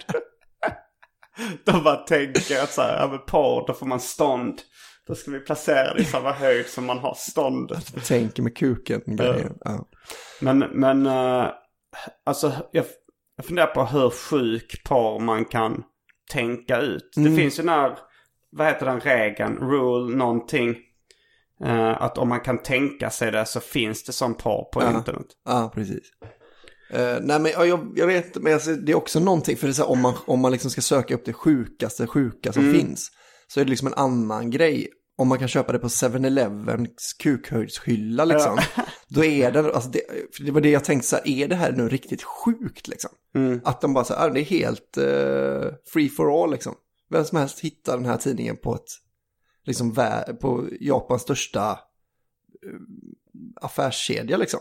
Speaker 3: De bara tänker att så här, ja, med porr, då får man stånd. Då ska vi placera det i samma höjd som man har stånd.
Speaker 4: Tänker med kuken. Ja.
Speaker 3: Men alltså, jag funderar på hur sjuk porr man kan tänka ut. Det finns ju vad heter den regeln? Rule någonting. Att om man kan tänka sig det så finns det sån porr på internet.
Speaker 4: Ja, precis. Nej, men jag vet, men alltså, det är också någonting, för det är så här, om man liksom ska söka upp det sjuka som finns, så är det liksom en annan grej. Om man kan köpa det på 7-Elevens kukhöjdshylla liksom, då är det, alltså det var det jag tänkte så här, är det här nu riktigt sjukt liksom? Att de bara så här, det är helt free for all liksom. Vem som helst hittar den här tidningen på ett liksom på Japans största affärskedja liksom.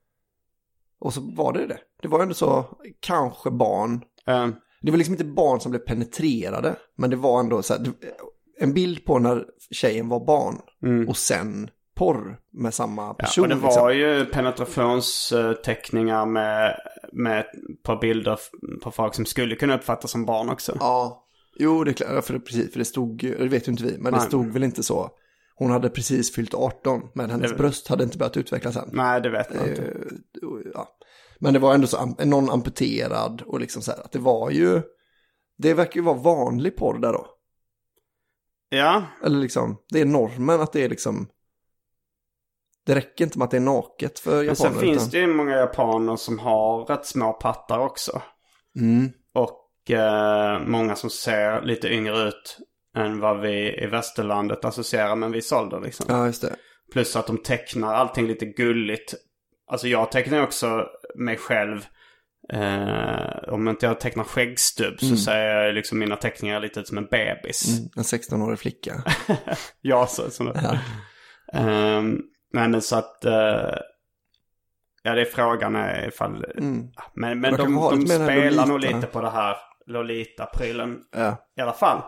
Speaker 4: Och så var det. Det var ändå så, kanske barn. Det var liksom inte barn som blev penetrerade, men det var ändå så här, en bild på när tjejen var barn och sen porr med samma person.
Speaker 3: Ja, och det var ju penetrationsteckningar med på bilder på folk som skulle kunna uppfattas som barn också.
Speaker 4: Ja, jo, det är klart, för det stod, det vet ju inte vi, men det stod väl inte så. Hon hade precis fyllt 18, men hennes bröst hade inte börjat utvecklas än.
Speaker 3: Nej, det vet jag inte.
Speaker 4: Ja. Men det var ändå så, någon amputerad och liksom så här, att det verkar ju vara vanlig porr där då.
Speaker 3: Ja.
Speaker 4: Eller liksom, det är normen att det är liksom... Det räcker inte med att det är naket för japaner.
Speaker 3: Men sen finns det ju många japaner som har rätt små pattar också. Och många som ser lite yngre ut än vad vi i västerlandet associerar med en viss ålder liksom.
Speaker 4: Ja, just det.
Speaker 3: Plus att de tecknar allting lite gulligt. Alltså jag tecknar också mig själv. Om inte jag tecknar skäggstubb så säger jag liksom mina teckningar lite som en bebis.
Speaker 4: En 16-årig flicka.
Speaker 3: Ja, så.
Speaker 4: Ja.
Speaker 3: Nej, men så att... ja, det är frågan är ifall... Men de spelar nog lite på det här Lolita-prylen.
Speaker 4: Ja.
Speaker 3: I alla fall.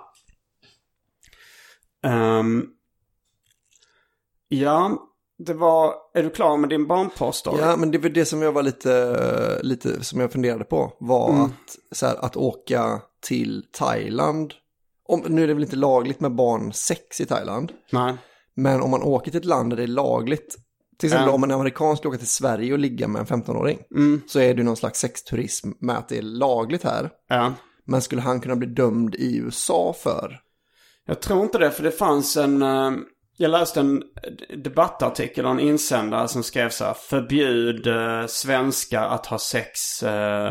Speaker 3: Ja, det var... Är du klar med din barnporrstory?
Speaker 4: Ja, men det var det som jag var lite som jag funderade på. Var att åka till Thailand. Nu är det väl inte lagligt med barnsex i Thailand.
Speaker 3: Nej.
Speaker 4: Men om man åker till ett land där det är lagligt. Till exempel om en amerikan skulle åka till Sverige och ligga med en 15-åring. Så är det någon slags sexturism med att det är lagligt här.
Speaker 3: Ja.
Speaker 4: Men skulle han kunna bli dömd i USA för?
Speaker 3: Jag tror inte det, för det fanns en... Jag läste en debattartikel och en insändare som skrev så här: förbjud svenskar att ha sex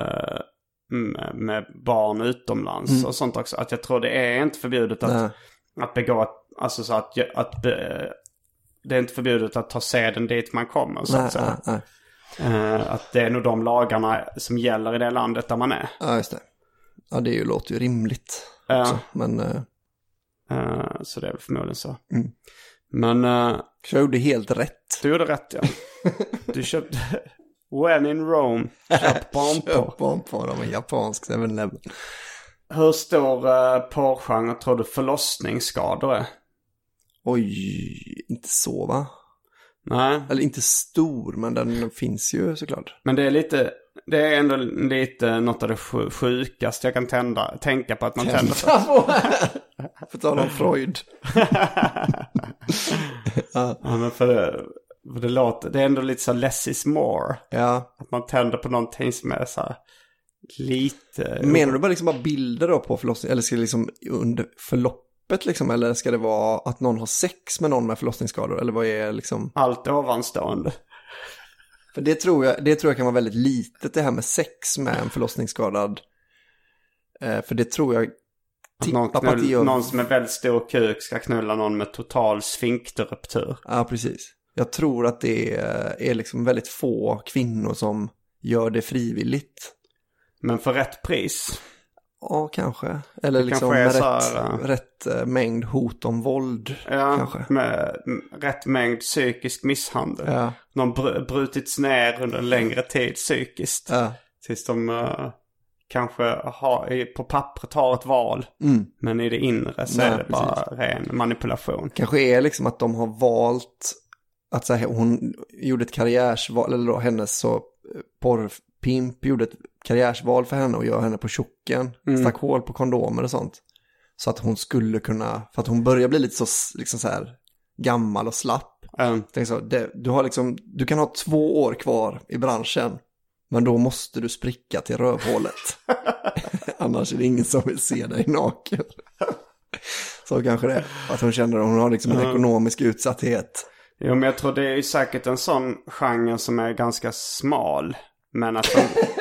Speaker 3: med barn utomlands och sånt också. Att jag tror det är inte förbjudet att begå, alltså så att det är inte förbjudet att ta seden dit man kommer så att säga. Att det är nog de lagarna som gäller i det landet där man är.
Speaker 4: Ja, just det. Ja, det låter ju rimligt också, men...
Speaker 3: så det är väl förmodligen så. Men...
Speaker 4: Så jag gjorde helt rätt.
Speaker 3: Du gjorde rätt, ja. Du köpte... When in Rome, köp barnporr.
Speaker 4: Köp barnporr av en japansk 7-Eleven.
Speaker 3: Hur stor porrgenre tror du förlossningsskador är?
Speaker 4: Oj, inte så va?
Speaker 3: Nej.
Speaker 4: Eller inte stor, men den finns ju såklart.
Speaker 3: Men det är ändå lite något av det sjukaste jag kan tänka på att man tänder på.
Speaker 4: För tala om Freud.
Speaker 3: Ja, men för det låter, det är ändå lite så less is more.
Speaker 4: Ja.
Speaker 3: Att man tänder på någonting som är så här lite...
Speaker 4: Menar du bara bilder då på förlossning? Eller ska det liksom under förloppet liksom? Eller ska det vara att någon har sex med någon med förlossningsskador? Eller vad är liksom...
Speaker 3: Allt ovanstående.
Speaker 4: För det tror jag kan vara väldigt litet, det här med sex med en förlossningsskadad. För det tror jag...
Speaker 3: Någon som är väldigt stor kuk ska knulla någon med total sfinkterruptur.
Speaker 4: Ja, precis. Jag tror att det är liksom väldigt få kvinnor som gör det frivilligt.
Speaker 3: Men för rätt pris?
Speaker 4: Ja, kanske. Eller liksom med rätt mängd hot om våld.
Speaker 3: Ja,
Speaker 4: kanske.
Speaker 3: Med rätt mängd psykisk misshandel.
Speaker 4: Ja.
Speaker 3: Någon brutits ner under en längre tid psykiskt.
Speaker 4: Ja.
Speaker 3: Tills de kanske på pappret har ett val. Men i det inre så är det bara ren manipulation.
Speaker 4: Kanske är liksom att de har valt att så här, hon gjorde ett karriärsval, eller då hennes så porrpimp gjorde ett karriärsval för henne och gör henne på tjocken. Stack hål på kondomer och sånt. Så att hon skulle kunna, för att hon börjar bli lite så liksom så här gammal och slapp. Tänk så, du kan ha 2 år kvar i branschen. Men då måste du spricka till rövhålet. Annars är det ingen som vill se dig naken. Så kanske det är. Att hon känner att hon har liksom en ekonomisk utsatthet.
Speaker 3: Jo, men jag tror det är säkert en sån genre som är ganska smal. Men att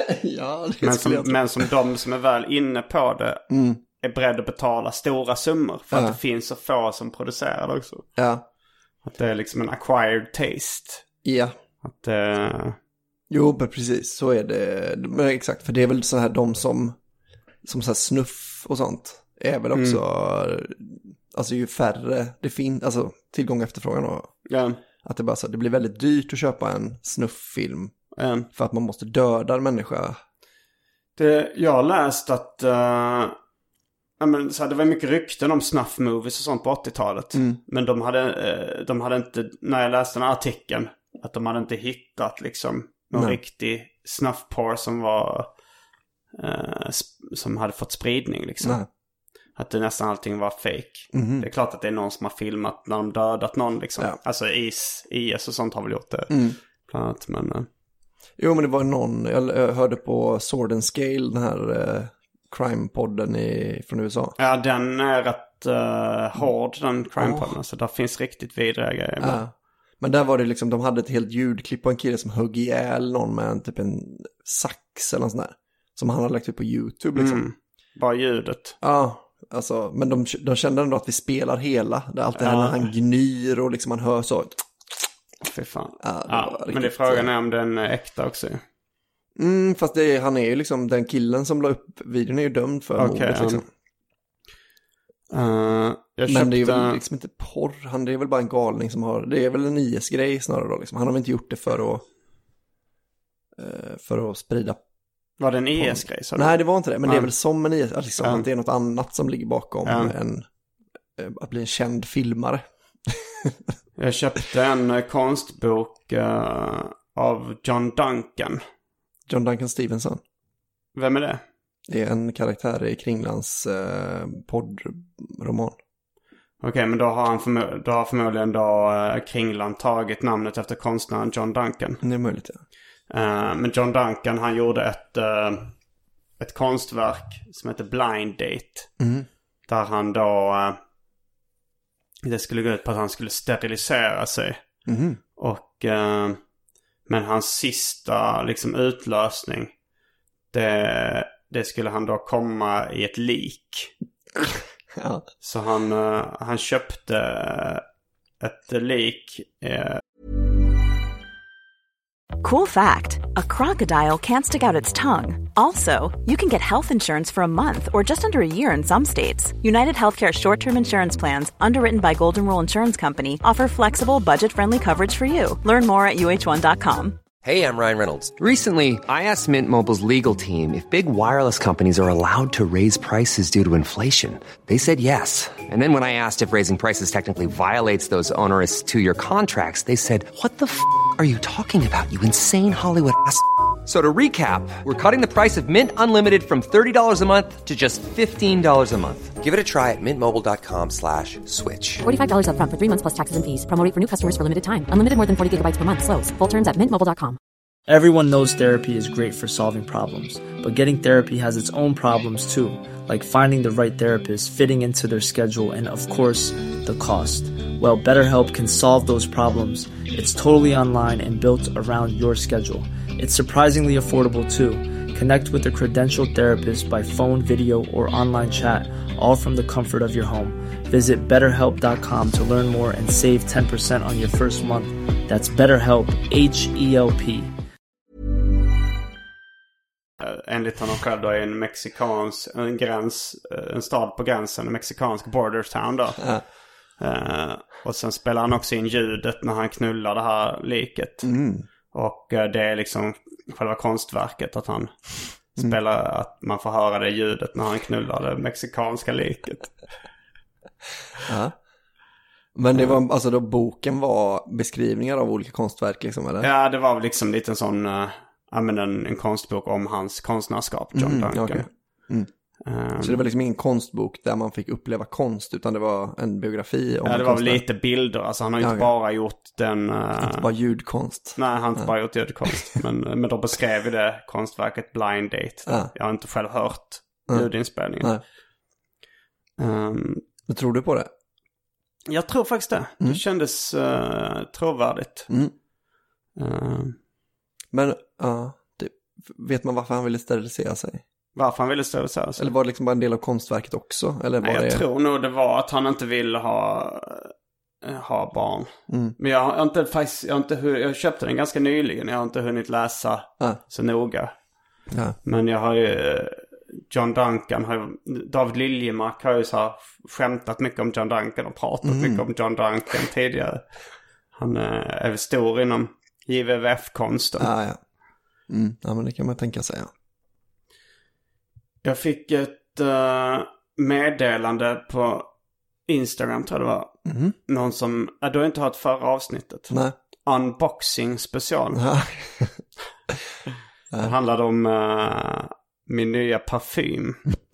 Speaker 3: men som de som är väl inne på det är beredda att betala stora summor. För att det finns så få som producerar det också.
Speaker 4: Ja.
Speaker 3: Att det är liksom en acquired taste.
Speaker 4: Ja.
Speaker 3: Att
Speaker 4: Jo, precis. Så är det. Men exakt, för det är väl så här de som så här snuff och sånt är väl också alltså ju färre det finns, alltså tillgång och efterfrågan då. Ja. Att det bara så det blir väldigt dyrt att köpa en snufffilm för att man måste döda en människa.
Speaker 3: Jag har läst att det var mycket rykten om snuff movies och sånt på 80-talet. Men de hade inte, när jag läste den här artikeln, att de hade inte hittat liksom någon riktig snuff-porr som var som hade fått spridning liksom. Nej. Att det nästan allting var fake. Det är klart att det är någon som har filmat när de dödat någon liksom. Ja. Alltså IS och sånt har väl gjort det. Bland annat, men...
Speaker 4: Jo, men det var någon, jag hörde på Sword and Scale, den här crime-podden från USA.
Speaker 3: Ja, den är rätt hård, den crime-podden. Så där finns riktigt vidriga grejer.
Speaker 4: Ja. Men där var det liksom, de hade ett helt ljudklipp på en kille som högg ihjäl någon med typ en sax eller något sånt där. Som han hade lagt upp på YouTube liksom.
Speaker 3: Bara ljudet.
Speaker 4: Ja, alltså, men de kände ändå att vi spelar hela. Det är allt det här när han gnyr och liksom man hör så.
Speaker 3: Fy fan.
Speaker 4: Ja,
Speaker 3: men det är frågan är om den är äkta också.
Speaker 4: Fast han är ju liksom, den killen som la upp videon är ju dömd för mordet liksom. Men det är väl liksom inte porr. Det är väl bara en galning som har... Det är väl en IS-grej snarare då liksom. Han har väl inte gjort det för att sprida...
Speaker 3: Var det en IS-grej?
Speaker 4: Nej, det var inte det. Men det är väl som en IS... Liksom, att det är något annat som ligger bakom att bli en känd filmare.
Speaker 3: Jag köpte en konstbok av John Duncan.
Speaker 4: John Duncan Stevenson.
Speaker 3: Vem är det?
Speaker 4: Det är en karaktär i Kringlands poddroman.
Speaker 3: Okej, men då har förmodligen Kringland tagit namnet efter konstnären John Duncan.
Speaker 4: Det är möjligt, ja.
Speaker 3: Men John Duncan, han gjorde ett konstverk som heter Blind Date. Där han då... det skulle gå ut på att han skulle sterilisera sig. Och... men hans sista liksom utlösning... Det skulle han då komma i ett lik.
Speaker 4: Ja.
Speaker 3: Så han köpte ett lik.
Speaker 1: Cool fact, a crocodile can't stick out its tongue. Also, you can get health insurance for a month or just under a year in some states. United Healthcare short-term insurance plans, underwritten by Golden Rule Insurance Company, offer flexible, budget-friendly coverage for you. Learn more at uh1.com.
Speaker 6: Hey, I'm Ryan Reynolds. Recently, I asked Mint Mobile's legal team if big wireless companies are allowed to raise prices due to inflation. They said yes. And then when I asked if raising prices technically violates those onerous 2-year contracts, they said, "What the f*** are you talking about, you insane Hollywood ass?" So to recap, we're cutting the price of Mint Unlimited from $30 a month to just $15 a month. Give it a try at mintmobile.com/switch.
Speaker 7: $45 up front for 3 months plus taxes and fees. Promo rate for new customers for limited time. Unlimited more than 40 gigabytes per month. Slows full terms at mintmobile.com.
Speaker 8: Everyone knows therapy is great for solving problems, but getting therapy has its own problems too, like finding the right therapist, fitting into their schedule, and of course, the cost. Well, BetterHelp can solve those problems. It's totally online and built around your schedule. It's surprisingly affordable too. Connect with a credentialed therapist by phone, video, or online chat, all from the comfort of your home. Visit BetterHelp.com to learn more and save 10% on your first month. That's BetterHelp, H-E-L-P.
Speaker 3: Enligt honom själv då är en stad på gränsen, en mexikansk border town då. Och sen spelar han också in ljudet när han knullar det här liket. Och det är liksom själva konstverket att han spelar, att man får höra det ljudet när han knullar det mexikanska liket.
Speaker 4: Ja. Men det var alltså då boken var beskrivningar av olika konstverk liksom, eller?
Speaker 3: Ja, det var väl liksom lite en sån en konstbok om hans konstnärskap, John Duncan. Okay.
Speaker 4: Så det var liksom ingen konstbok där man fick uppleva konst, utan det var en biografi om
Speaker 3: det var väl lite bilder, alltså han har ju inte bara gjort den...
Speaker 4: inte bara ljudkonst.
Speaker 3: Nej, han har inte bara gjort ljudkonst. men då beskrev ju det konstverket Blind Date. Jag har inte själv hört ljudinspelningen.
Speaker 4: Men tror du på det?
Speaker 3: Jag tror faktiskt det. Det kändes trovärdigt.
Speaker 4: Men vet man varför han ville sterilisera sig?
Speaker 3: Varför han ville sterilisera sig?
Speaker 4: Eller var det liksom bara en del av konstverket också? Eller var
Speaker 3: jag tror nog det var att han inte ville ha barn. Men jag köpte den ganska nyligen. Jag har inte hunnit läsa så noga. Men jag har ju... John Duncan David Liljemark har ju så här skämtat mycket om John Duncan och pratat mycket om John Duncan tidigare. Han är väl stor inom JVVF-konsten.
Speaker 4: Ja, men det kan man tänka sig, ja.
Speaker 3: Jag fick ett meddelande på Instagram, tror jag det var. Någon som... du har inte hört förra avsnittet.
Speaker 4: Nej.
Speaker 3: Unboxing special. Det handlade om min nya parfym.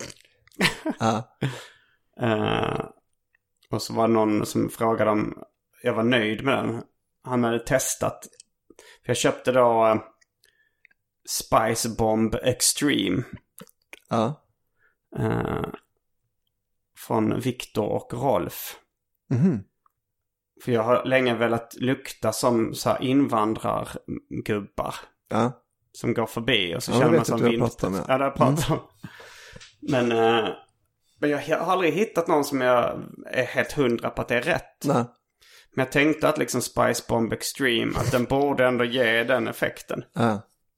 Speaker 3: Och så var det någon som frågade om jag var nöjd med den. Han hade testat. För jag köpte då Spice Bomb Extreme. Från Viktor och Rolf.
Speaker 4: Mhm.
Speaker 3: För jag har länge velat lukta som så här invandrargubbar.
Speaker 4: Ja.
Speaker 3: Som går förbi och så
Speaker 4: Ja,
Speaker 3: känner
Speaker 4: det
Speaker 3: man
Speaker 4: vet
Speaker 3: som
Speaker 4: jag att du har
Speaker 3: vinter.
Speaker 4: pratat med.
Speaker 3: Ja, det har jag pratat om. Men jag har aldrig hittat någon som jag är helt 100 på att det är rätt.
Speaker 4: Nej.
Speaker 3: Men jag tänkte att liksom Spice Bomb Extreme, att den borde ändå ge den effekten.
Speaker 4: Ja.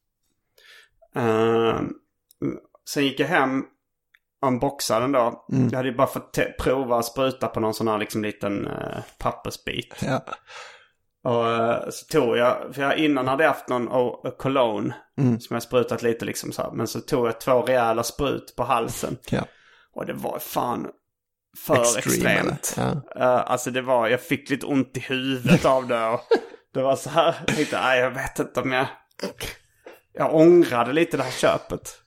Speaker 3: Sen gick jag hem och unboxade den då. Jag hade ju bara fått prova att spruta på någon sån här liksom liten pappersbit.
Speaker 4: Ja.
Speaker 3: Och så tog jag, för jag innan hade jag haft någon cologne som jag sprutat lite liksom så här. Men så tog jag 2 rejäla sprut på halsen.
Speaker 4: Ja.
Speaker 3: Och det var fan för extremt.
Speaker 4: Ja.
Speaker 3: Alltså det var, jag fick lite ont i huvudet av det. Och det var så här, jag tänkte, jag vet inte om jag ångrade lite det här köpet.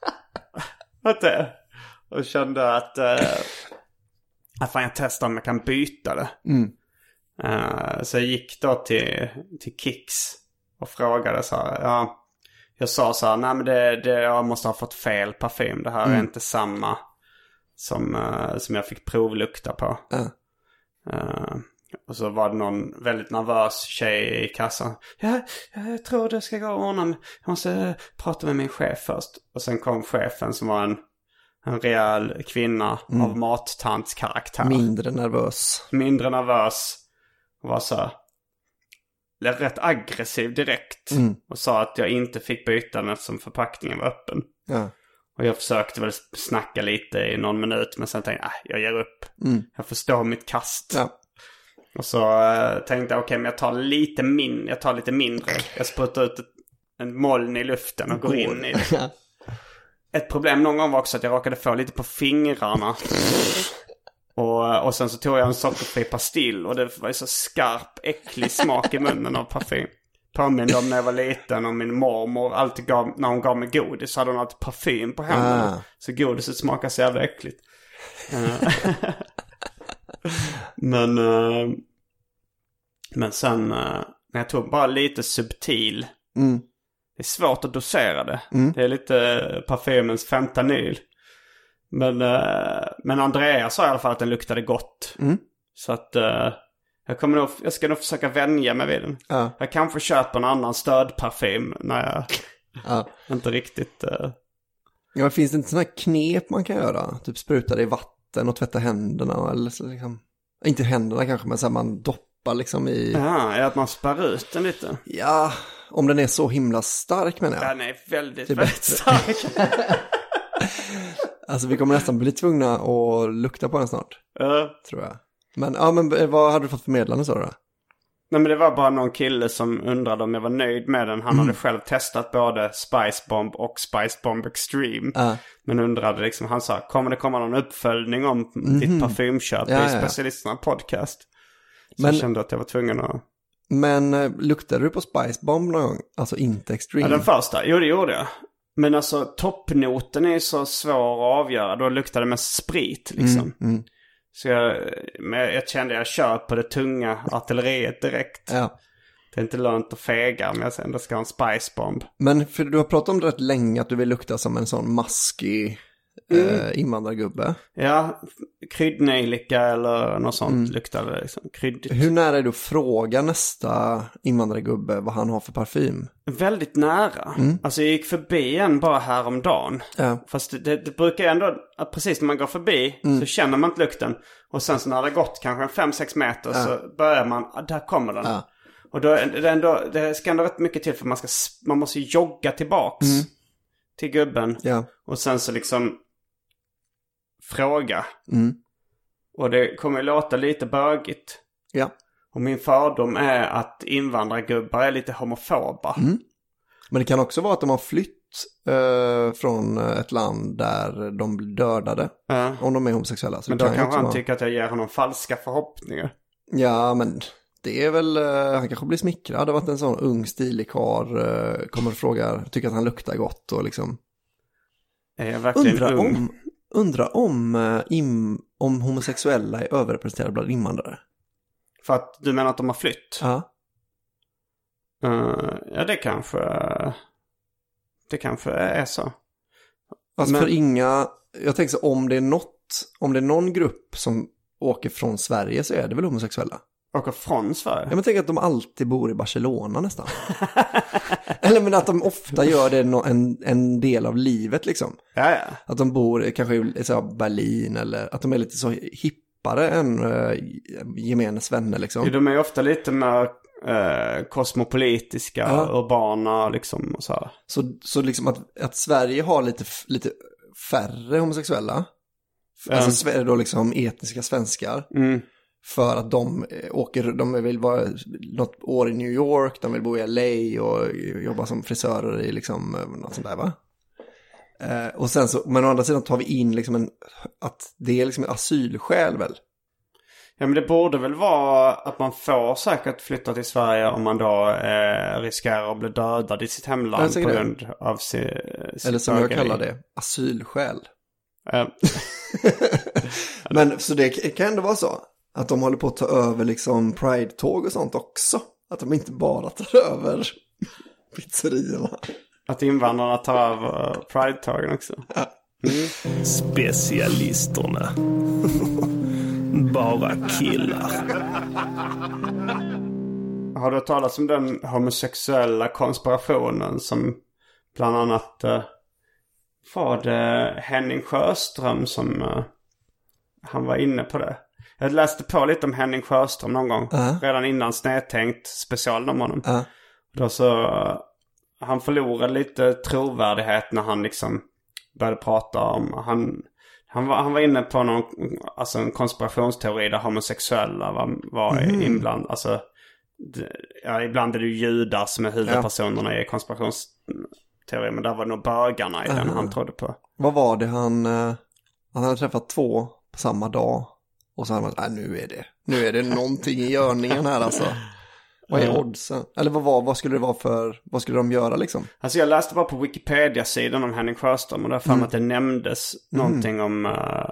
Speaker 3: Och kände att fan jag testar om jag kan byta det. Så jag gick då till Kicks och frågade så här, jag sa så här, nej men jag måste ha fått fel parfym. Det här är inte samma som jag fick provlukta på. Och så var det någon väldigt nervös tjej i kassan. Jag tror det ska gå att ordna. Jag måste prata med min chef först. Och sen kom chefen som var en rejäl kvinna av mattantskaraktär. Mindre nervös. Och var så rätt aggressiv direkt. Och sa att jag inte fick byta den eftersom förpackningen var öppen.
Speaker 4: Ja.
Speaker 3: Och jag försökte väl snacka lite i någon minut. Men sen tänkte jag ger upp. Jag förstår mitt kast.
Speaker 4: Ja.
Speaker 3: Och så tänkte jag men jag tar lite mindre. Jag sprutar ut en moln i luften och går in i det. Ett problem någon gång var också att jag råkade få lite på fingrarna. Och sen så tog jag en sockerfri pastill. Och det var ju så skarp, äcklig smak i munnen av parfym. Påminner om när jag var liten och min mormor alltid när hon gav mig godis så hade hon alltid parfym på händerna. Så godiset smakade så jävla äckligt. Men sen när jag tog bara lite subtil. Det är svårt att dosera det. Det är lite parfymens fentanyl. Men Andrea sa i alla fall att den luktade gott. Så att jag ska nog försöka vänja mig vid den. Jag kanske köper en annan stödparfym när jag inte riktigt...
Speaker 4: Ja, finns det inte sådana knep man kan göra? Typ spruta det i vatten och tvätta händerna eller så liksom. Inte händerna kanske, men så här man doppar liksom i...
Speaker 3: Ja, att man spär ut den lite.
Speaker 4: Ja, om den är så himla stark menar jag.
Speaker 3: Den är väldigt stark.
Speaker 4: Alltså vi kommer nästan bli tvungna att lukta på den snart. Tror jag. Men vad hade du fått för meddelande så då?
Speaker 3: Nej, men det var bara någon kille som undrade om jag var nöjd med den. Han hade själv testat både Spice Bomb och Spice Bomb Extreme. Men undrade liksom, han sa, kommer det komma någon uppföljning om ditt parfymköp i Specialisterna podcast? Så jag kände att jag var tvungen att...
Speaker 4: Men luktade du på Spice Bomb någon gång? Alltså inte Extreme?
Speaker 3: Ja, den första. Jo, det gjorde jag. Men alltså toppnoten är så svår att avgöra. Då luktade det med sprit liksom. Så jag kände jag kör på det tunga artilleriet direkt.
Speaker 4: Ja.
Speaker 3: Det är inte lönt att fega om jag ändå ska ha en Spice Bomb.
Speaker 4: Men för du har pratat om det rätt länge att du vill lukta som en sån maskig invandrargubbe.
Speaker 3: Ja, kryddnejlika eller något sånt luktade det liksom. Kryddigt.
Speaker 4: Hur nära är du att fråga nästa invandrargubbe vad han har för parfym?
Speaker 3: Väldigt nära. Alltså jag gick förbi en bara häromdagen. Fast det brukar ändå, precis när man går förbi så känner man inte lukten. Och sen så när det har gått kanske 5-6 meter så börjar man, där kommer den. Och då det ska ändå rätt mycket till för man måste jogga tillbaks till gubben. Och sen så liksom fråga. Och det kommer låta lite bögigt. Och min fördom är att invandrargubbar är lite homofoba.
Speaker 4: Men det kan också vara att de har flytt från ett land där de blir dödade. Om de är homosexuella. Så
Speaker 3: men då kan han tycka att jag ger honom falska förhoppningar.
Speaker 4: Ja, men det är väl... han kanske blir smickrad. Det har varit en sån ung stilig karl. Kommer och frågar, tycker att han luktar gott och liksom...
Speaker 3: Är jag verkligen
Speaker 4: Undra om homosexuella är överrepresenterade bland invandrare.
Speaker 3: För att du menar att de har flytt?
Speaker 4: Ja.
Speaker 3: Ja, det kanske är så.
Speaker 4: Alltså för inga jag tänker så, om det är någon grupp som åker från Sverige så är det väl homosexuella.
Speaker 3: Åker från Sverige?
Speaker 4: Jag tänker att de alltid bor i Barcelona nästan. Eller men att de ofta gör det en del av livet liksom.
Speaker 3: Ja.
Speaker 4: Att de bor kanske i så Berlin, eller att de är lite så hippare än gemene svenne liksom.
Speaker 3: Ja, de är ofta lite mer kosmopolitiska, urbana liksom och så här.
Speaker 4: Så liksom att Sverige har lite färre homosexuella. Alltså Sverige då liksom etniska svenskar. För att de vill vara något år i New York, de vill bo i LA och jobba som frisörer i liksom något sånt där, va? Och sen så, men å andra sidan tar vi in liksom att det är liksom en asylskäl väl?
Speaker 3: Ja, men det borde väl vara att man får säkert flytta till Sverige om man då riskerar att bli dödad i sitt hemland på grund av sitt
Speaker 4: eller som jag kallar det, asylskäl. Men så det kan ändå vara så att de håller på att ta över liksom Pride-tåg och sånt också. Att de inte bara tar över pizzerierna.
Speaker 3: Att invandrarna tar över Pride-tågen också.
Speaker 4: Ja.
Speaker 5: Specialisterna. Bara killar.
Speaker 3: Har du hört talas om den homosexuella konspirationen som bland annat var det Henning Sjöström som han var inne på det. Jag läste på lite om Henning Sjöström någon gång. Redan innan Snedtänkt special om honom. Då så han förlorade lite trovärdighet när han liksom började prata om han var inne på en konspirationsteori där homosexuella var inblandade. Alltså ibland är det judar som är huvudpersonerna i konspirationsteori, men där var det nog bögarna i den han trodde på.
Speaker 4: Vad var det han hade träffat 2 på samma dag och så hade man nu är det någonting i görningen här alltså. Vad är oddsen? Eller vad skulle det vara vad skulle de göra liksom? Alltså
Speaker 3: jag läste bara på Wikipedia-sidan om Henning Sjöström och där fann att det nämndes någonting om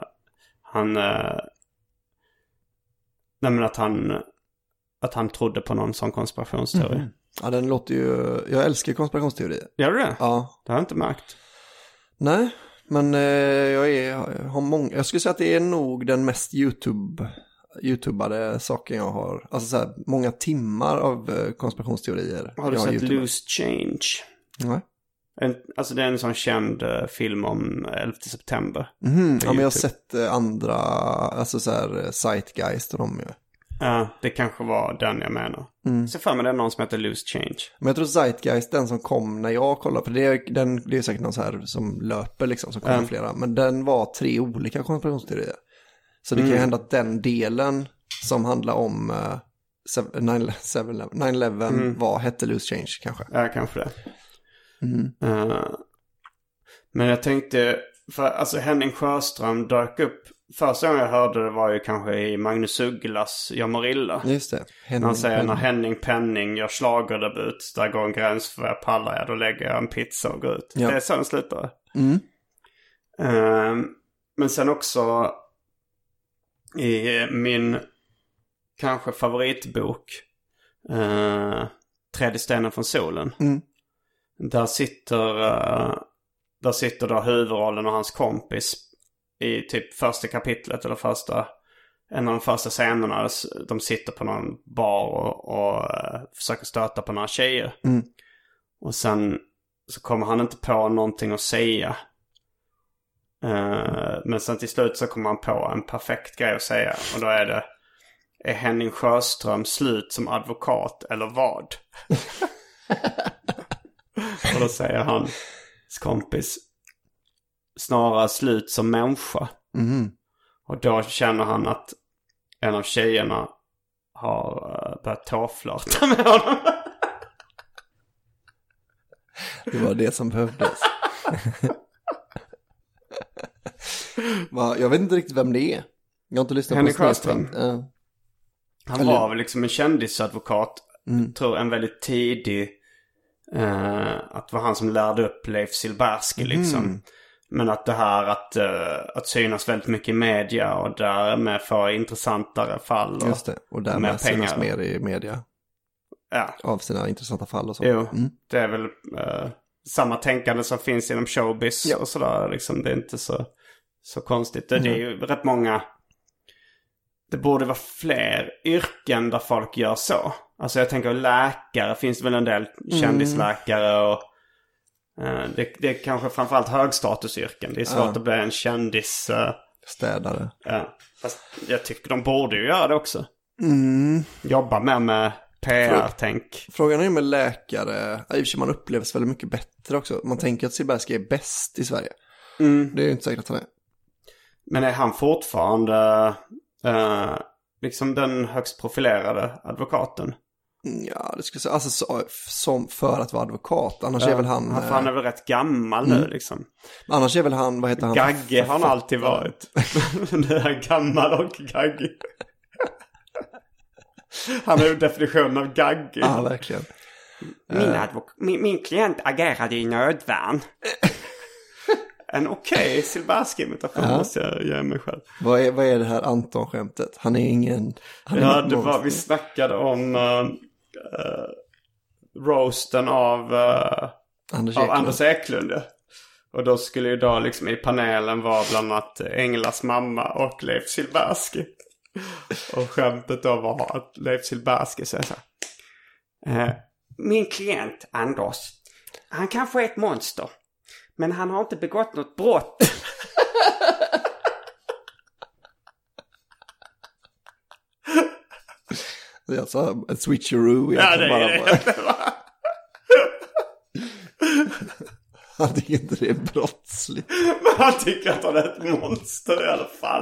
Speaker 3: att han trodde på någon sån konspirationsteori.
Speaker 4: Ja, den låter ju... Jag älskar konspirationsteorier.
Speaker 3: Gör du det?
Speaker 4: Ja.
Speaker 3: Det har jag inte märkt.
Speaker 4: Nej, men jag skulle säga att det är nog den mest YouTubade saken jag har. Alltså så här, många timmar av konspirationsteorier.
Speaker 3: Har du sett Loose Change?
Speaker 4: Nej.
Speaker 3: Alltså det är en sån känd film om 11 september.
Speaker 4: Ja, men jag har sett andra, alltså så här Zeitgeist och de ju.
Speaker 3: Ja, det kanske var den jag menar. Så för mig det är någon som heter Loose Change.
Speaker 4: Men jag tror Zeitgeist, den som kom när jag kollade på det är säkert någon så här som löper liksom, som kommer flera. Men den var 3 olika konspirationsteorier. Så det kan ju hända att den delen som handlar om 9/11 hette Loose Change kanske.
Speaker 3: Ja, kanske det. Men jag tänkte, för alltså Henning Sjöström dök upp. Första gången jag hörde det var ju kanske i Magnus Ugglas Jag mår illa.
Speaker 4: Just det.
Speaker 3: Han säger när Henning Penning gör schlagerdebut, där går en gräns för vad jag pallar, då lägger jag en pizza och går ut. Ja. Det är så den slutar. Men sen också i min kanske favoritbok Tredje stenen från solen. Där sitter då huvudrollen och hans kompis i typ första kapitlet eller en av de första scenerna. De sitter på någon bar och försöker stöta på några tjejer. Och sen så kommer han inte på någonting att säga. Men sen till slut så kommer han på en perfekt grej att säga. Och då är Henning Sjöström slut som advokat eller vad? Och då säger hans kompis snarare slut som människa. Och då känner han att en av tjejerna har börjat tåflörta med honom.
Speaker 4: Det var det som behövdes. Jag vet inte riktigt vem det är. Jag har inte lyssnat
Speaker 3: Henning
Speaker 4: på
Speaker 3: Sjöström. Han var väl liksom en kändisadvokat. Tror en väldigt tidig att det var han som lärde upp Leif Silbersky liksom. Men att det här att synas väldigt mycket i media och därmed få intressantare fall och
Speaker 4: just det. Och därmed synas mer i media.
Speaker 3: Ja.
Speaker 4: Av sina intressanta fall och så.
Speaker 3: Jo, det är väl samma tänkande som finns inom showbiz och sådär liksom. Det är inte så så konstigt. Det är ju rätt många... Det borde vara fler yrken där folk gör så. Alltså jag tänker läkare, finns det väl en del kändisläkare och det är kanske framförallt högstatusyrken. Det är svårt att bli en kändis.
Speaker 4: Städare.
Speaker 3: Fast jag tycker de borde ju göra det också. Jobba med PR-tänk.
Speaker 4: Frågan är med läkare. I och för sig man upplevs väldigt mycket bättre också. Man tänker att Silbersky är bäst i Sverige. Det är ju inte säkert att han är.
Speaker 3: Men är han fortfarande liksom den högst profilerade advokaten?
Speaker 4: Ja, det skulle säga. Alltså som för att vara advokat. Annars är väl han...
Speaker 3: Han är väl rätt gammal nu liksom.
Speaker 4: Annars är väl han, vad heter han?
Speaker 3: Gagge har han alltid varit. Det är gammal och gaggig. Han är ju definitionen av gaggig.
Speaker 4: Ja, verkligen.
Speaker 3: Min klient agerade i nödvärn. En okej Silbersky-imitation måste jag ge mig själv.
Speaker 4: Vad är det här Anton-skämtet? Han är ingen...
Speaker 3: vi snackade om roasten av Anders Eklund. Och då skulle ju då liksom i panelen vara bland annat Englas mamma och Leif Silbersky. Och skämtet då var att Leif Silbersky säger så här. Min klient Anders, han kanske är ett monster. Men han har inte begått något brott.
Speaker 4: Det är alltså ett switcheroo.
Speaker 3: Ja, det är det.
Speaker 4: Han tycker inte det är brottsligt.
Speaker 3: Men han tycker att han är ett monster i alla fall.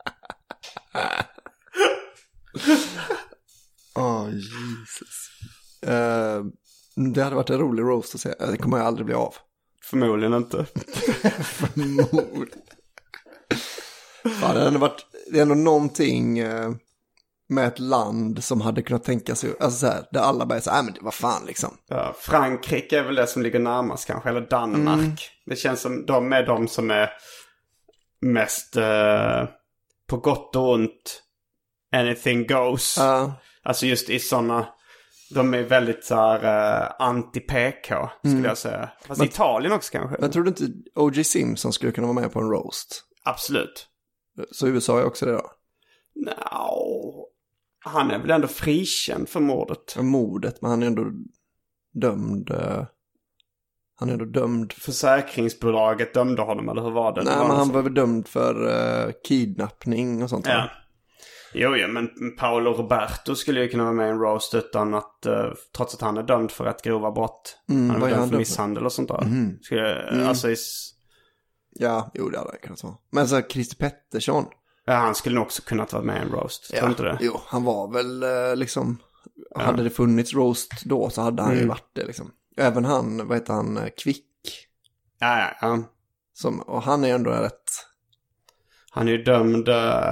Speaker 4: Jesus. Det hade varit en rolig roast att säga. Det kommer jag aldrig bli av.
Speaker 3: Förmodligen inte.
Speaker 4: Förmodligen. Fan, det är ändå någonting med ett land som hade kunnat tänka sig, alltså så här, där alla bara säger, men vad fan liksom.
Speaker 3: Ja, Frankrike är väl det som ligger närmast kanske, eller Danmark. Det känns som de som är mest på gott och ont anything goes. Alltså just i sådana, de är väldigt så här anti-PK skulle jag säga. Fast Italien också kanske.
Speaker 4: Men tror du inte O.J. Simpson skulle kunna vara med på en roast?
Speaker 3: Absolut. Så
Speaker 4: USA är också det då?
Speaker 3: No. Han är väl ändå frikänd för mordet.
Speaker 4: För mordet, men han är ändå dömd. Han är ändå dömd.
Speaker 3: Försäkringsbolaget dömde honom, eller hur var det?
Speaker 4: Nej, men han var väl dömd för kidnappning och sånt.
Speaker 3: Ja. Jo, men Paolo Roberto skulle ju kunna vara med i en roast utan att, trots att han är dömd för rätt grova brott. Han är dömd för misshandel och sånt där. Alltså
Speaker 4: ja, jo, det hade jag kunnat vara. Men så Christer Pettersson.
Speaker 3: Ja, han skulle nog också kunnat vara med i en roast.
Speaker 4: Ja,
Speaker 3: inte det?
Speaker 4: Jo, han var väl liksom... Ja. Hade det funnits roast då så hade han ju varit det liksom. Även han, vad heter han, Kvick.
Speaker 3: Ja.
Speaker 4: Och han är ändå rätt...
Speaker 3: Han är ju dömd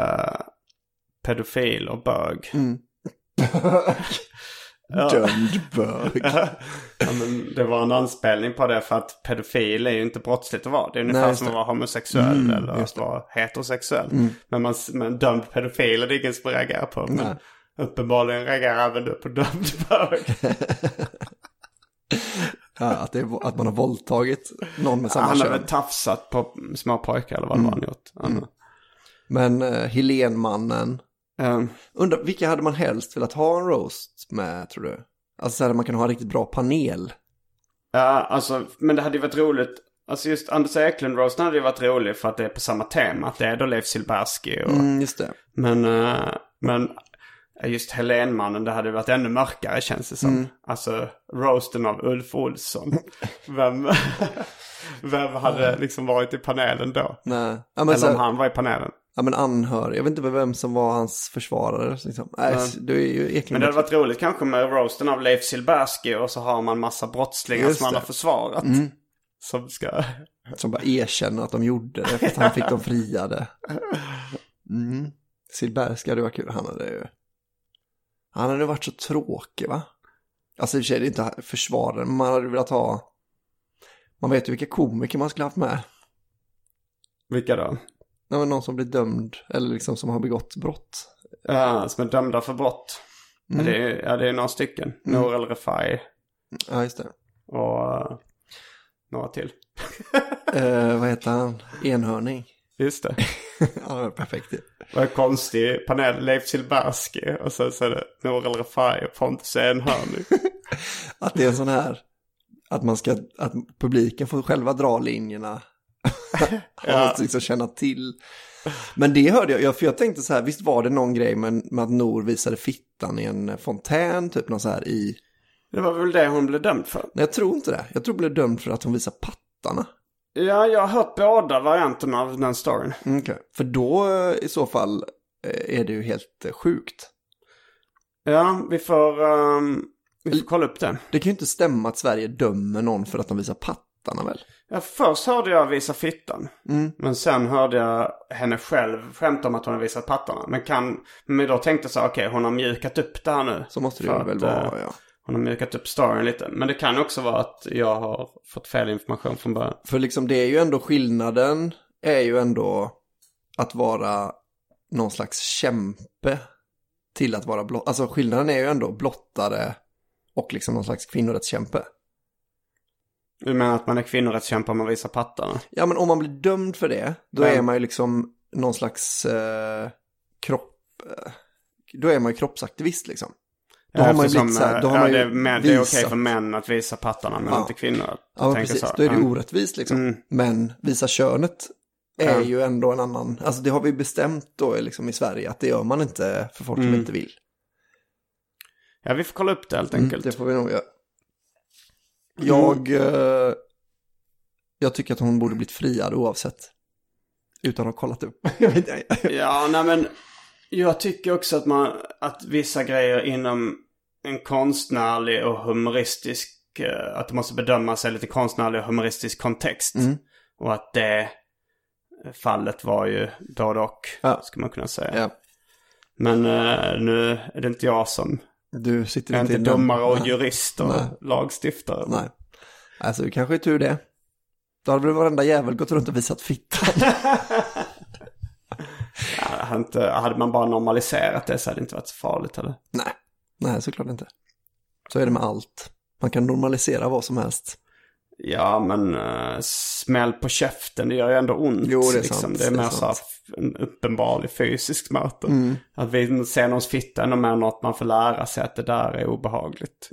Speaker 3: pedofil och bög.
Speaker 4: Dömd bög.
Speaker 3: Ja, men det var en anspelning på det, för att pedofil är ju inte brottsligt att vara. Det är ungefär som att vara homosexuell eller att vara heterosexuell. Men dömd pedofil är det ingen som reagerar på. Men uppenbarligen reagerar även du på dömd bög.
Speaker 4: Ja, att man har våldtagit någon med samma
Speaker 3: kön.
Speaker 4: Han
Speaker 3: har väl tafsat på små pojkar eller vad han gjort.
Speaker 4: Men Helenmannen. Undrar, vilka hade man helst velat ha en roast med, tror du? Alltså så här, man kan ha en riktigt bra panel.
Speaker 3: Ja, alltså, men det hade ju varit roligt. Alltså just Anders Eklund-roasten hade ju varit rolig för att det är på samma tema. Att det är då Leif Silbersky.
Speaker 4: Just det.
Speaker 3: Men just Helenmannen, det hade varit ännu mörkare, känns det som. Alltså roasten av Ulf Olsson. Vem hade liksom varit i panelen då?
Speaker 4: Nej. Ja,
Speaker 3: men eller om han var i panelen.
Speaker 4: Ja, men anhörig. Jag vet inte vem som var hans försvarare. Liksom. Nej, det är ju Eklund.
Speaker 3: Men det hade varit roligt kanske med roasten av Leif Silbersky. Och så har man massa brottslingar som han har försvarat.
Speaker 4: Som bara erkänner att de gjorde det. För att han fick dem friade. Silbersky hade varit kul. Han hade varit så tråkig, va? Alltså i och för sig är det inte försvarare. Men man hade velat ha... Man vet ju vilka komiker man skulle haft med.
Speaker 3: Vilka då?
Speaker 4: Nej, men någon som blir dömd. Eller liksom som har begått brott.
Speaker 3: Ja, som är dömda för brott. Det är några stycken. Nour El Refai.
Speaker 4: Ja, just det.
Speaker 3: Och några till.
Speaker 4: Vad heter han? Enhörning.
Speaker 3: Just det.
Speaker 4: Ja, det var perfekt.
Speaker 3: Det var en konstig panel. Leif Silbersky. Och sen så är det Nour El Refai och Pontus Enhörning.
Speaker 4: Att det är en sån här... Att publiken får själva dra linjerna.
Speaker 3: Ja.
Speaker 4: Och liksom känna till. Men det hörde jag. För jag tänkte så här. Visst var det någon grej med att Nour visade fittan i en fontän. Typ någon så här i...
Speaker 3: Det var väl det hon blev dömd för?
Speaker 4: Nej, jag tror inte det. Jag tror hon blev dömd för att hon visar pattarna.
Speaker 3: Ja, jag har hört båda varianterna av den storyn.
Speaker 4: Okay. För då i så fall är det ju helt sjukt.
Speaker 3: Ja, vi får kolla upp det.
Speaker 4: Det kan ju inte stämma att Sverige dömer någon för att de visar pattarna väl?
Speaker 3: Ja, först hörde jag visa fittan. Men sen hörde jag henne själv skämta om att hon har visat pattarna. Men då tänkte jag så okej, hon har mjukat upp det här nu.
Speaker 4: Så måste det ju väl vara, ja.
Speaker 3: Hon har mjukat upp storyn lite. Men det kan också vara att jag har fått fel information från början.
Speaker 4: För liksom det är ju ändå skillnaden är ju ändå att vara någon slags kämpe till att vara alltså skillnaden är ju ändå blottare och liksom någon slags kvinnorättskämpe.
Speaker 3: Du menar att man är kvinnorättskämpe om man visar pattarna?
Speaker 4: Ja, men om man blir dömd för det, då är man ju liksom någon slags då är man ju kroppsaktivist liksom. Då har man ju blivit så här,
Speaker 3: det är okej för män att visa pattarna men inte kvinnor.
Speaker 4: Ja, precis. Då är det orättvist liksom. Men visa könet är ju ändå en annan... Alltså det har vi bestämt då liksom i Sverige att det gör man inte för folk som inte vill.
Speaker 3: Ja, vi får kolla upp det helt enkelt.
Speaker 4: Det får vi nog göra. Jag tycker att hon borde blivit friad oavsett. Utan att ha kollat upp.
Speaker 3: Ja, nej men... Jag tycker också att vissa grejer inom en konstnärlig och humoristisk, att det måste bedömas i lite konstnärlig och humoristisk kontext. Och att det fallet var ju då och ska man kunna säga. Ja. Men nu är det inte jag som
Speaker 4: du sitter inte
Speaker 3: domare och jurist och lagstiftare.
Speaker 4: Nej, alltså det kanske är tur det. Då hade väl varenda jävel gått runt och visat fittan.
Speaker 3: Hade man bara normaliserat det så hade det inte varit så farligt, eller?
Speaker 4: Nej, såklart inte. Så är det med allt. Man kan normalisera vad som helst.
Speaker 3: Ja, men smäll på käften, det gör ju ändå ont.
Speaker 4: Jo, det är
Speaker 3: liksom.
Speaker 4: sant.
Speaker 3: Det är mer så här en uppenbarlig fysisk möte. Att vi ser någons fitta ännu mer något man får lära sig att det där är obehagligt.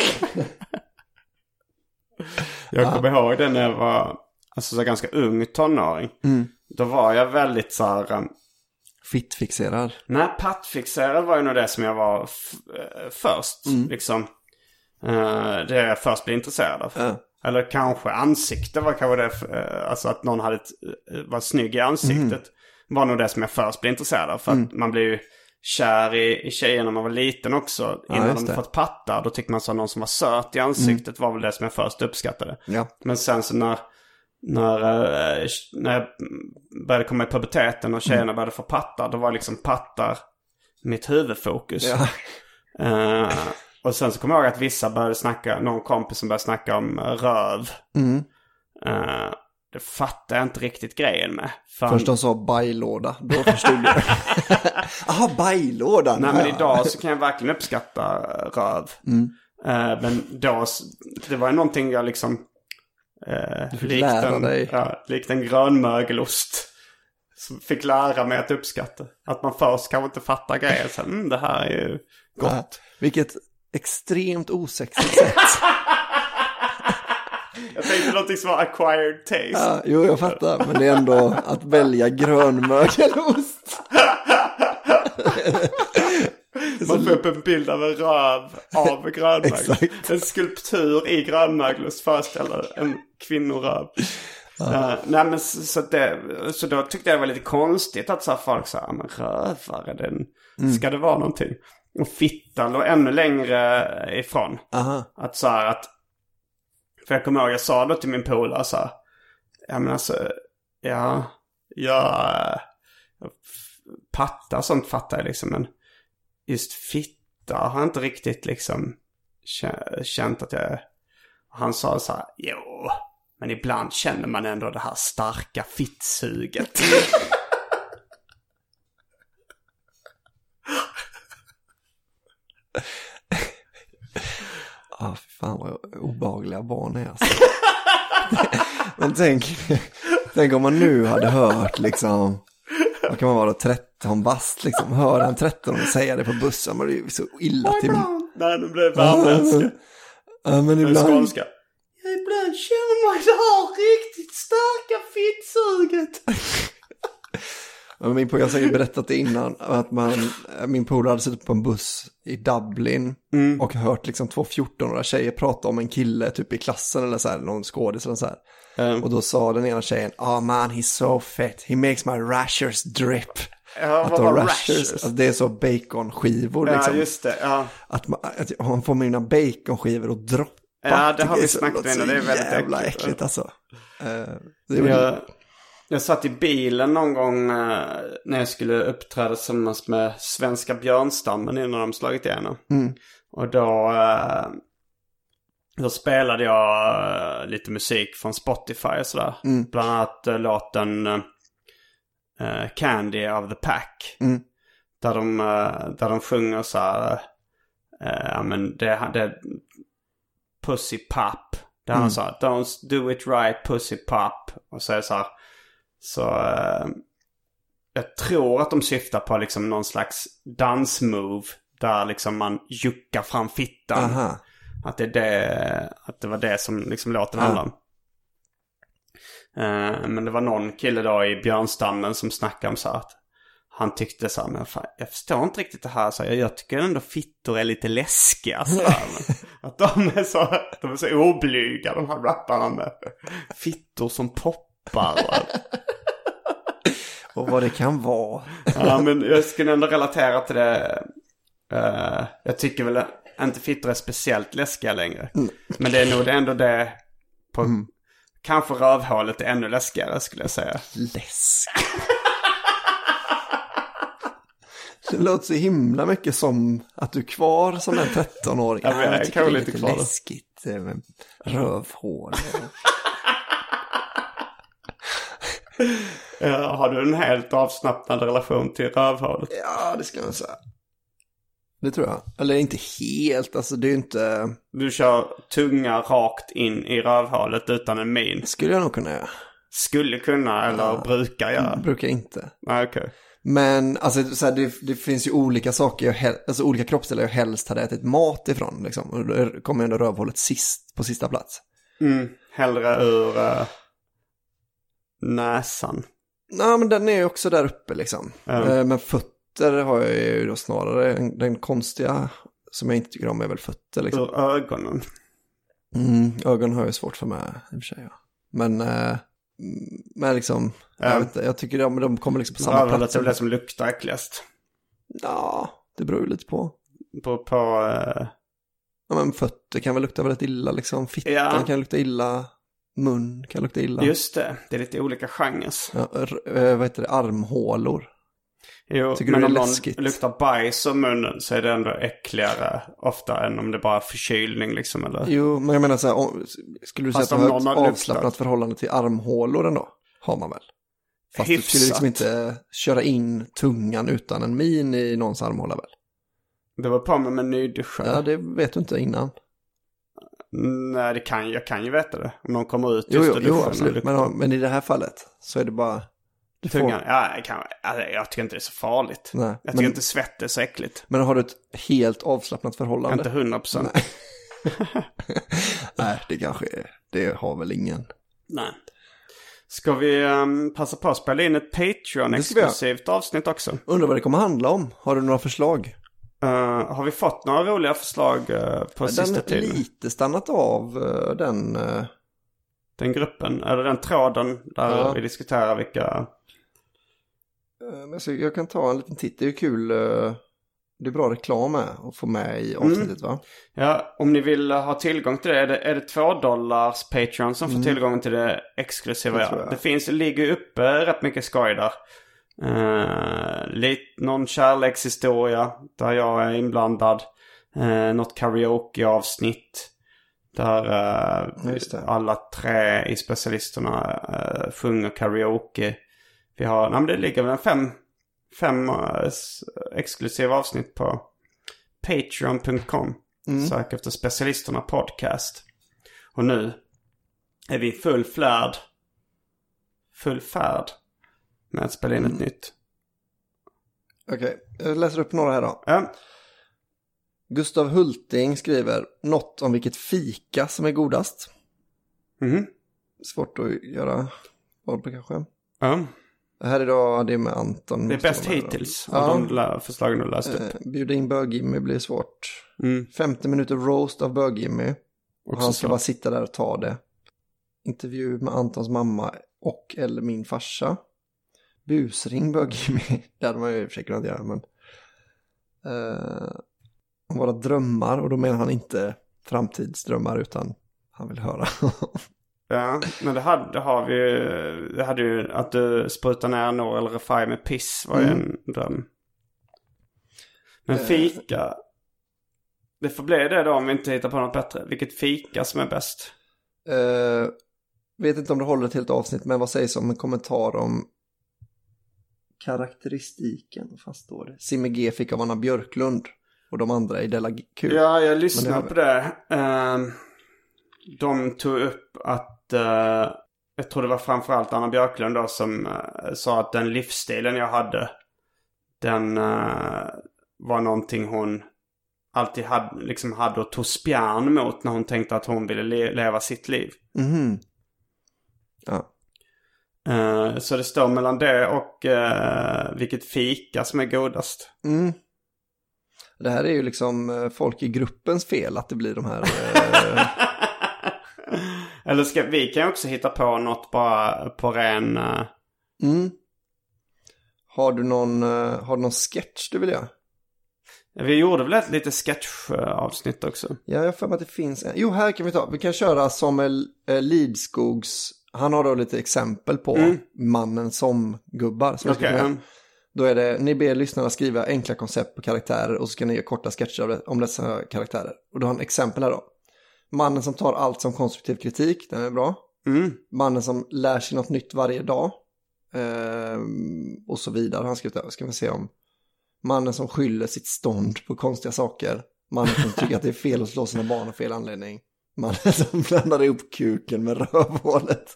Speaker 3: Jag kommer ihåg det när jag var så ganska ung tonåring. Då var jag väldigt så här...
Speaker 4: Fittfixerad?
Speaker 3: Nej, pattfixerad var ju nog det som jag var först. Liksom. Det jag först blev intresserad av. Eller kanske ansikte var kanske det. Alltså att någon var snygg i ansiktet. Var nog det som jag först blev intresserad av. För att man blev ju kär i tjejer när man var liten också. Innan de fått pattar. Då tyckte man så att någon som var söt i ansiktet var väl det som jag först uppskattade. Ja. Men sen så när jag började komma i puberteten och tjejerna började få pattar, då var liksom pattar mitt huvudfokus. Ja. Och sen så kommer jag ihåg att vissa började snacka, någon kompis som började snacka om röv. Det fattar jag inte riktigt grejen med.
Speaker 4: Först de sa bajlåda, då förstod jag. Jaha, bajlåda.
Speaker 3: Nej, men idag så kan jag verkligen uppskatta röv. Men då, det var ju någonting jag liksom likt en grönmögelost som fick lära mig att uppskatta. Att man först kanske inte fattar grejer. Så, det här är ju gott.
Speaker 4: Vilket extremt osexigt sätt.
Speaker 3: Jag tänkte någonting som var acquired taste.
Speaker 4: Ja, jo, jag fattar. Men det är ändå att välja grönmögelost.
Speaker 3: Man får upp en bild av en röv av grönmögel. En skulptur i grönmögelost föreställer en kvinnoröv. Nej, men så då tyckte jag det var lite konstigt att så här, folk sa, men rövare, ska det vara någonting? Och fittan låg ännu längre ifrån. Att så här, att för jag kommer ihåg, jag sa då till min polare så här, ja men alltså, pattar sånt fattar jag liksom, men just fitta har jag inte riktigt liksom känt att jag... Han sa så här, jo, men ibland känner man ändå det här starka fittsuget.
Speaker 4: Fan vad obehagliga barn är alltså. Men Tänk om man nu hade hört liksom, vad kan man vara, 13 bast liksom, höra en 13 säga det på bussen, men det är ju så illa till.
Speaker 3: Nej, nu blev det värmländska.
Speaker 4: Ja, men ibland...
Speaker 3: Skånska. Ibland känner man det här riktigt starka fittsuget.
Speaker 4: Jag har säkert berättat det innan, att min polare hade suttit på en buss i Dublin och hört liksom 2 14-åriga tjejer prata om en kille typ i klassen eller så här, någon skådis eller så här. Och då sa den ena tjejen, man, he's so fat, he makes my rashers drip.
Speaker 3: Ja, vad var rashers?
Speaker 4: Alltså, det är så baconskivor liksom.
Speaker 3: Ja, just det, ja.
Speaker 4: Att man får mina baconskivor och droppa.
Speaker 3: Ja, det har vi snackat om, det är väldigt
Speaker 4: jävla äckligt alltså.
Speaker 3: Jag satt i bilen någon gång när jag skulle uppträda tillsammans med Svenska Björnstammen innan de slagit igenom. Och då spelade jag lite musik från Spotify och sådär. Bland annat låten Candy of the Pack. Där de sjunger så här, men det Pussy Pop. Där han sa, don't do it right, Pussy Pop. Och så är det så här. Så jag tror att de syftar på liksom någon slags dansmove där liksom man juckar fram fittan.
Speaker 4: Aha.
Speaker 3: Att det var det som liksom låten handlade om. Men det var någon kille då i Björnstammen som snackade om så att han tyckte så här, men fan, jag förstår inte riktigt det här, så jag tycker ändå fittor är lite läskiga så här, att de är så oblyga, de här rapparna med fittor som poppar.
Speaker 4: Och vad det kan vara.
Speaker 3: Ja, men jag skulle ändå relatera till det. Jag tycker väl inte fittor är speciellt läskiga längre. Men det är nog ändå det på kanske rövhålet är ännu läskigare, skulle jag säga.
Speaker 4: Läsk. Det låter så himla mycket som att du är kvar som en 13-åring.
Speaker 3: Ja, jag tycker det är lite kvar
Speaker 4: läskigt med rövhål.
Speaker 3: Har du en helt avslappnad relation till rövhålet?
Speaker 4: Ja, det ska man säga. Det tror jag. Eller inte helt, alltså det är ju inte...
Speaker 3: Du kör tunga rakt in i rövhålet utan en min.
Speaker 4: Skulle jag nog kunna göra.
Speaker 3: Skulle kunna, eller brukar göra?
Speaker 4: Brukar inte.
Speaker 3: Okej.
Speaker 4: Men alltså, så här, det finns ju olika saker, alltså olika kroppsdelar jag helst hade ätit mat ifrån. Liksom. Och då kommer ändå rövhålet på sista plats.
Speaker 3: Hellre ur näsan.
Speaker 4: Nej, men den är ju också där uppe liksom. Men fötter har jag ju då snarare, den konstiga som jag inte tycker om är väl fötter liksom.
Speaker 3: Ur ögonen.
Speaker 4: Ögon har jag svårt för mig i och för sig, ja. Men liksom, jag vet inte, jag tycker de kommer liksom på samma plats.
Speaker 3: Det är väl det som luktar äckligast.
Speaker 4: Ja, det beror ju lite på. Ja, men fötter kan väl lukta väldigt illa liksom. Fittan kan lukta illa. Mun kan lukta illa.
Speaker 3: Just det, det är lite olika genrer.
Speaker 4: Ja, vad heter det? Armhålor.
Speaker 3: Jo,
Speaker 4: tycker
Speaker 3: men
Speaker 4: du
Speaker 3: om
Speaker 4: det är
Speaker 3: någon
Speaker 4: läskigt?
Speaker 3: luktar bajs om munnen så är det ändå äckligare ofta än om det bara är förkylning liksom, eller?
Speaker 4: Jo, men jag menar så här, skulle du säga att du har ett avslappnat förhållande till armhålor ändå? Har man väl? Fast
Speaker 3: hyfsat.
Speaker 4: Du skulle liksom inte köra in tungan utan en min i någons armhåla väl?
Speaker 3: Det var på mig med nyduschare.
Speaker 4: Ja, det vet du inte innan.
Speaker 3: Nej, jag kan ju veta det. Om någon kommer ut just
Speaker 4: Jo, absolut. Men i det här fallet så är det bara...
Speaker 3: Tungan, jag tycker inte det är så farligt.
Speaker 4: Nej,
Speaker 3: jag tycker inte svett är så äckligt.
Speaker 4: Men har du ett helt avslappnat förhållande?
Speaker 3: Inte 100%.
Speaker 4: Nej. Nej, det kanske är... Det har väl ingen.
Speaker 3: Nej. Ska vi passa på att spela in ett Patreon-exklusivt avsnitt också?
Speaker 4: Undrar vad det kommer handla om. Har du några förslag?
Speaker 3: Har vi fått några roliga förslag på sista tiden?
Speaker 4: Den lite stannat av
Speaker 3: den gruppen, eller den tråden där vi diskuterar vilka...
Speaker 4: Jag kan ta en liten titt, det är ju kul. Det är bra reklam med att få med i avsnittet, va?
Speaker 3: Ja, om ni vill ha tillgång till det, är det $2 Patreon som får tillgång till det exklusiva. Det ligger uppe rätt mycket skoj där. Någon kärlekshistoria där jag är inblandad. Något karaoke-avsnitt där alla 3 i specialisterna sjunger karaoke. Vi har, men det ligger väl 5 exklusiva avsnitt på patreon.com. Sök efter specialisterna podcast. Och nu är vi full flärd full färd med att spela in ett nytt.
Speaker 4: Okej, jag läser upp några här då.
Speaker 3: Ja.
Speaker 4: Gustav Hulting skriver något om vilket fika som är godast. Svårt att göra val på kanske.
Speaker 3: Ja.
Speaker 4: Det här idag, det är med Anton.
Speaker 3: Det är bäst hittills av de förslagen du läst upp.
Speaker 4: Bjuda in Bög-Jimmy blir svårt. 50 minuter roast av Bög-Jimmy. Och han ska bara sitta där och ta det. Intervju med Antons mamma och eller min farsa. Busring Bög-Jimmy. Det hade man ju försökt att göra, men... om våra drömmar, och då menar han inte framtidsdrömmar utan han vill höra.
Speaker 3: Ja, men det hade ju att du sprutar ner Nour El Refai med piss var ju en dröm. Men fika, det får bli det då om vi inte hittar på något bättre. Vilket fika som är bäst?
Speaker 4: Vet inte om det håller ett helt avsnitt, men vad sägs om en kommentar om karaktäristiken? Vad fan står det? Simme G fick av Anna Björklund och de andra i Della Q.
Speaker 3: Ja, jag lyssnade på det. De tog upp att jag tror det var framförallt Anna Björklund då som sa att den livsstilen jag hade, den var någonting hon alltid hade och tog spjärn mot när hon tänkte att hon ville leva sitt liv.
Speaker 4: Ja.
Speaker 3: Så det står mellan det och vilket fika som är godast.
Speaker 4: Det här är ju liksom folk i gruppens fel att det blir de här...
Speaker 3: Eller vi kan ju också hitta på något bara på ren...
Speaker 4: Har du någon sketch du vill göra?
Speaker 3: Vi gjorde väl ett lite sketch-avsnitt också.
Speaker 4: Ja, jag får att det finns en. Jo, här kan vi kan köra som Lidskogs. Han har då lite exempel på mannen som gubbar. Då är det, ni ber lyssnarna skriva enkla koncept på karaktärer och så ska ni göra korta sketcher om dessa karaktärer. Och då har han exempel här då. Mannen som tar allt som konstruktiv kritik, den är bra. Mannen som lär sig något nytt varje dag. Och så vidare. Han ska vi se om mannen som skyller sitt stånd på konstiga saker. Mannen som tycker att det är fel att slå sina barn av fel anledning. Mannen som blandar ihop kuken med rövhålet.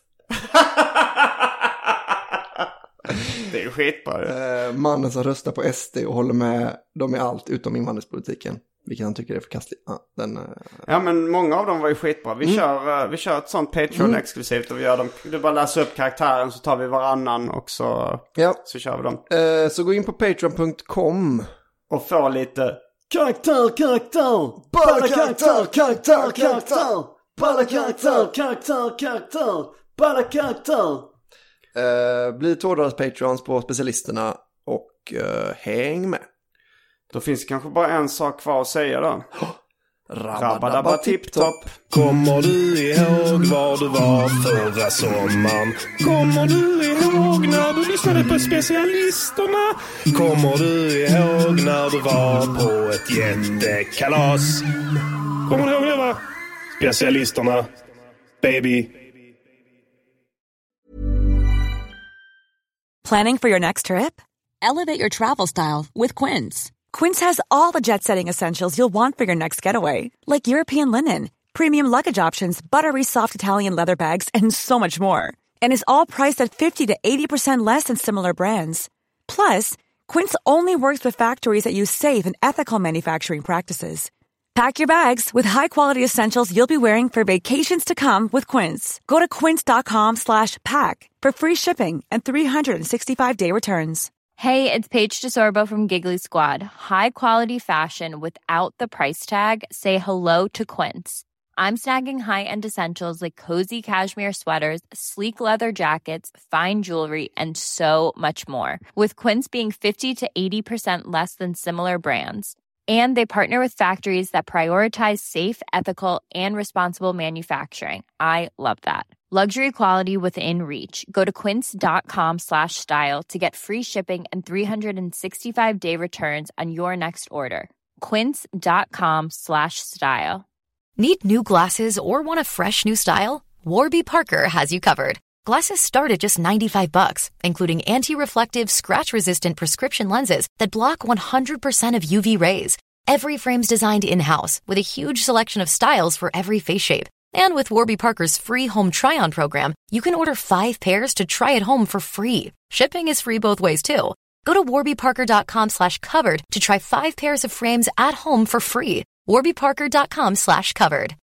Speaker 3: Det är ju skitbra.
Speaker 4: Mannen som röstar på SD och håller med dem i allt utom invandringspolitiken. Vilket han tycker är förkastligt.
Speaker 3: Ja, men många av dem var ju skitbra. Vi kör ett sånt Patreon-exklusivt och vi gör dem. Du bara läser upp karaktären så tar vi varannan och så kör vi dem.
Speaker 4: Så gå in på patreon.com
Speaker 3: och få lite karaktär.
Speaker 4: Bara karaktär.
Speaker 3: Bara karaktär.
Speaker 4: Bli tårdars Patrons på specialisterna och häng med.
Speaker 3: Då finns det kanske bara en sak kvar att säga då.
Speaker 4: Rabba tipptopp.
Speaker 5: Kommer du ihåg var du var förra sommaren? Kommer du ihåg när du lyssnade på specialisterna? Kommer du ihåg när du var på ett jättekalas? Kommer du ihåg det, va? Specialisterna, baby.
Speaker 9: Planning for your next trip? Elevate your travel style with Quince. Quince has all the jet-setting essentials you'll want for your next getaway, like European linen, premium luggage options, buttery soft Italian leather bags, and so much more. And is all priced at 50 to 80% less than similar brands. Plus, Quince only works with factories that use safe and ethical manufacturing practices. Pack your bags with high-quality essentials you'll be wearing for vacations to come with Quince. Go to quince.com/pack for free shipping and 365-day returns.
Speaker 10: Hey, it's Paige DeSorbo from Giggly Squad. High quality fashion without the price tag. Say hello to Quince. I'm snagging high-end essentials like cozy cashmere sweaters, sleek leather jackets, fine jewelry, and so much more. With Quince being 50 to 80% less than similar brands. And they partner with factories that prioritize safe, ethical, and responsible manufacturing. I love that. Luxury quality within reach. Go to quince.com/style to get free shipping and 365-day returns on your next order. Quince.com/style.
Speaker 7: Need new glasses or want a fresh new style? Warby Parker has you covered. Glasses start at just $95, including anti-reflective, scratch-resistant prescription lenses that block 100% of UV rays. Every frame's designed in-house with a huge selection of styles for every face shape. And with Warby Parker's free home try-on program, you can order 5 pairs to try at home for free. Shipping is free both ways, too. Go to warbyparker.com/covered to try 5 pairs of frames at home for free. warbyparker.com/covered.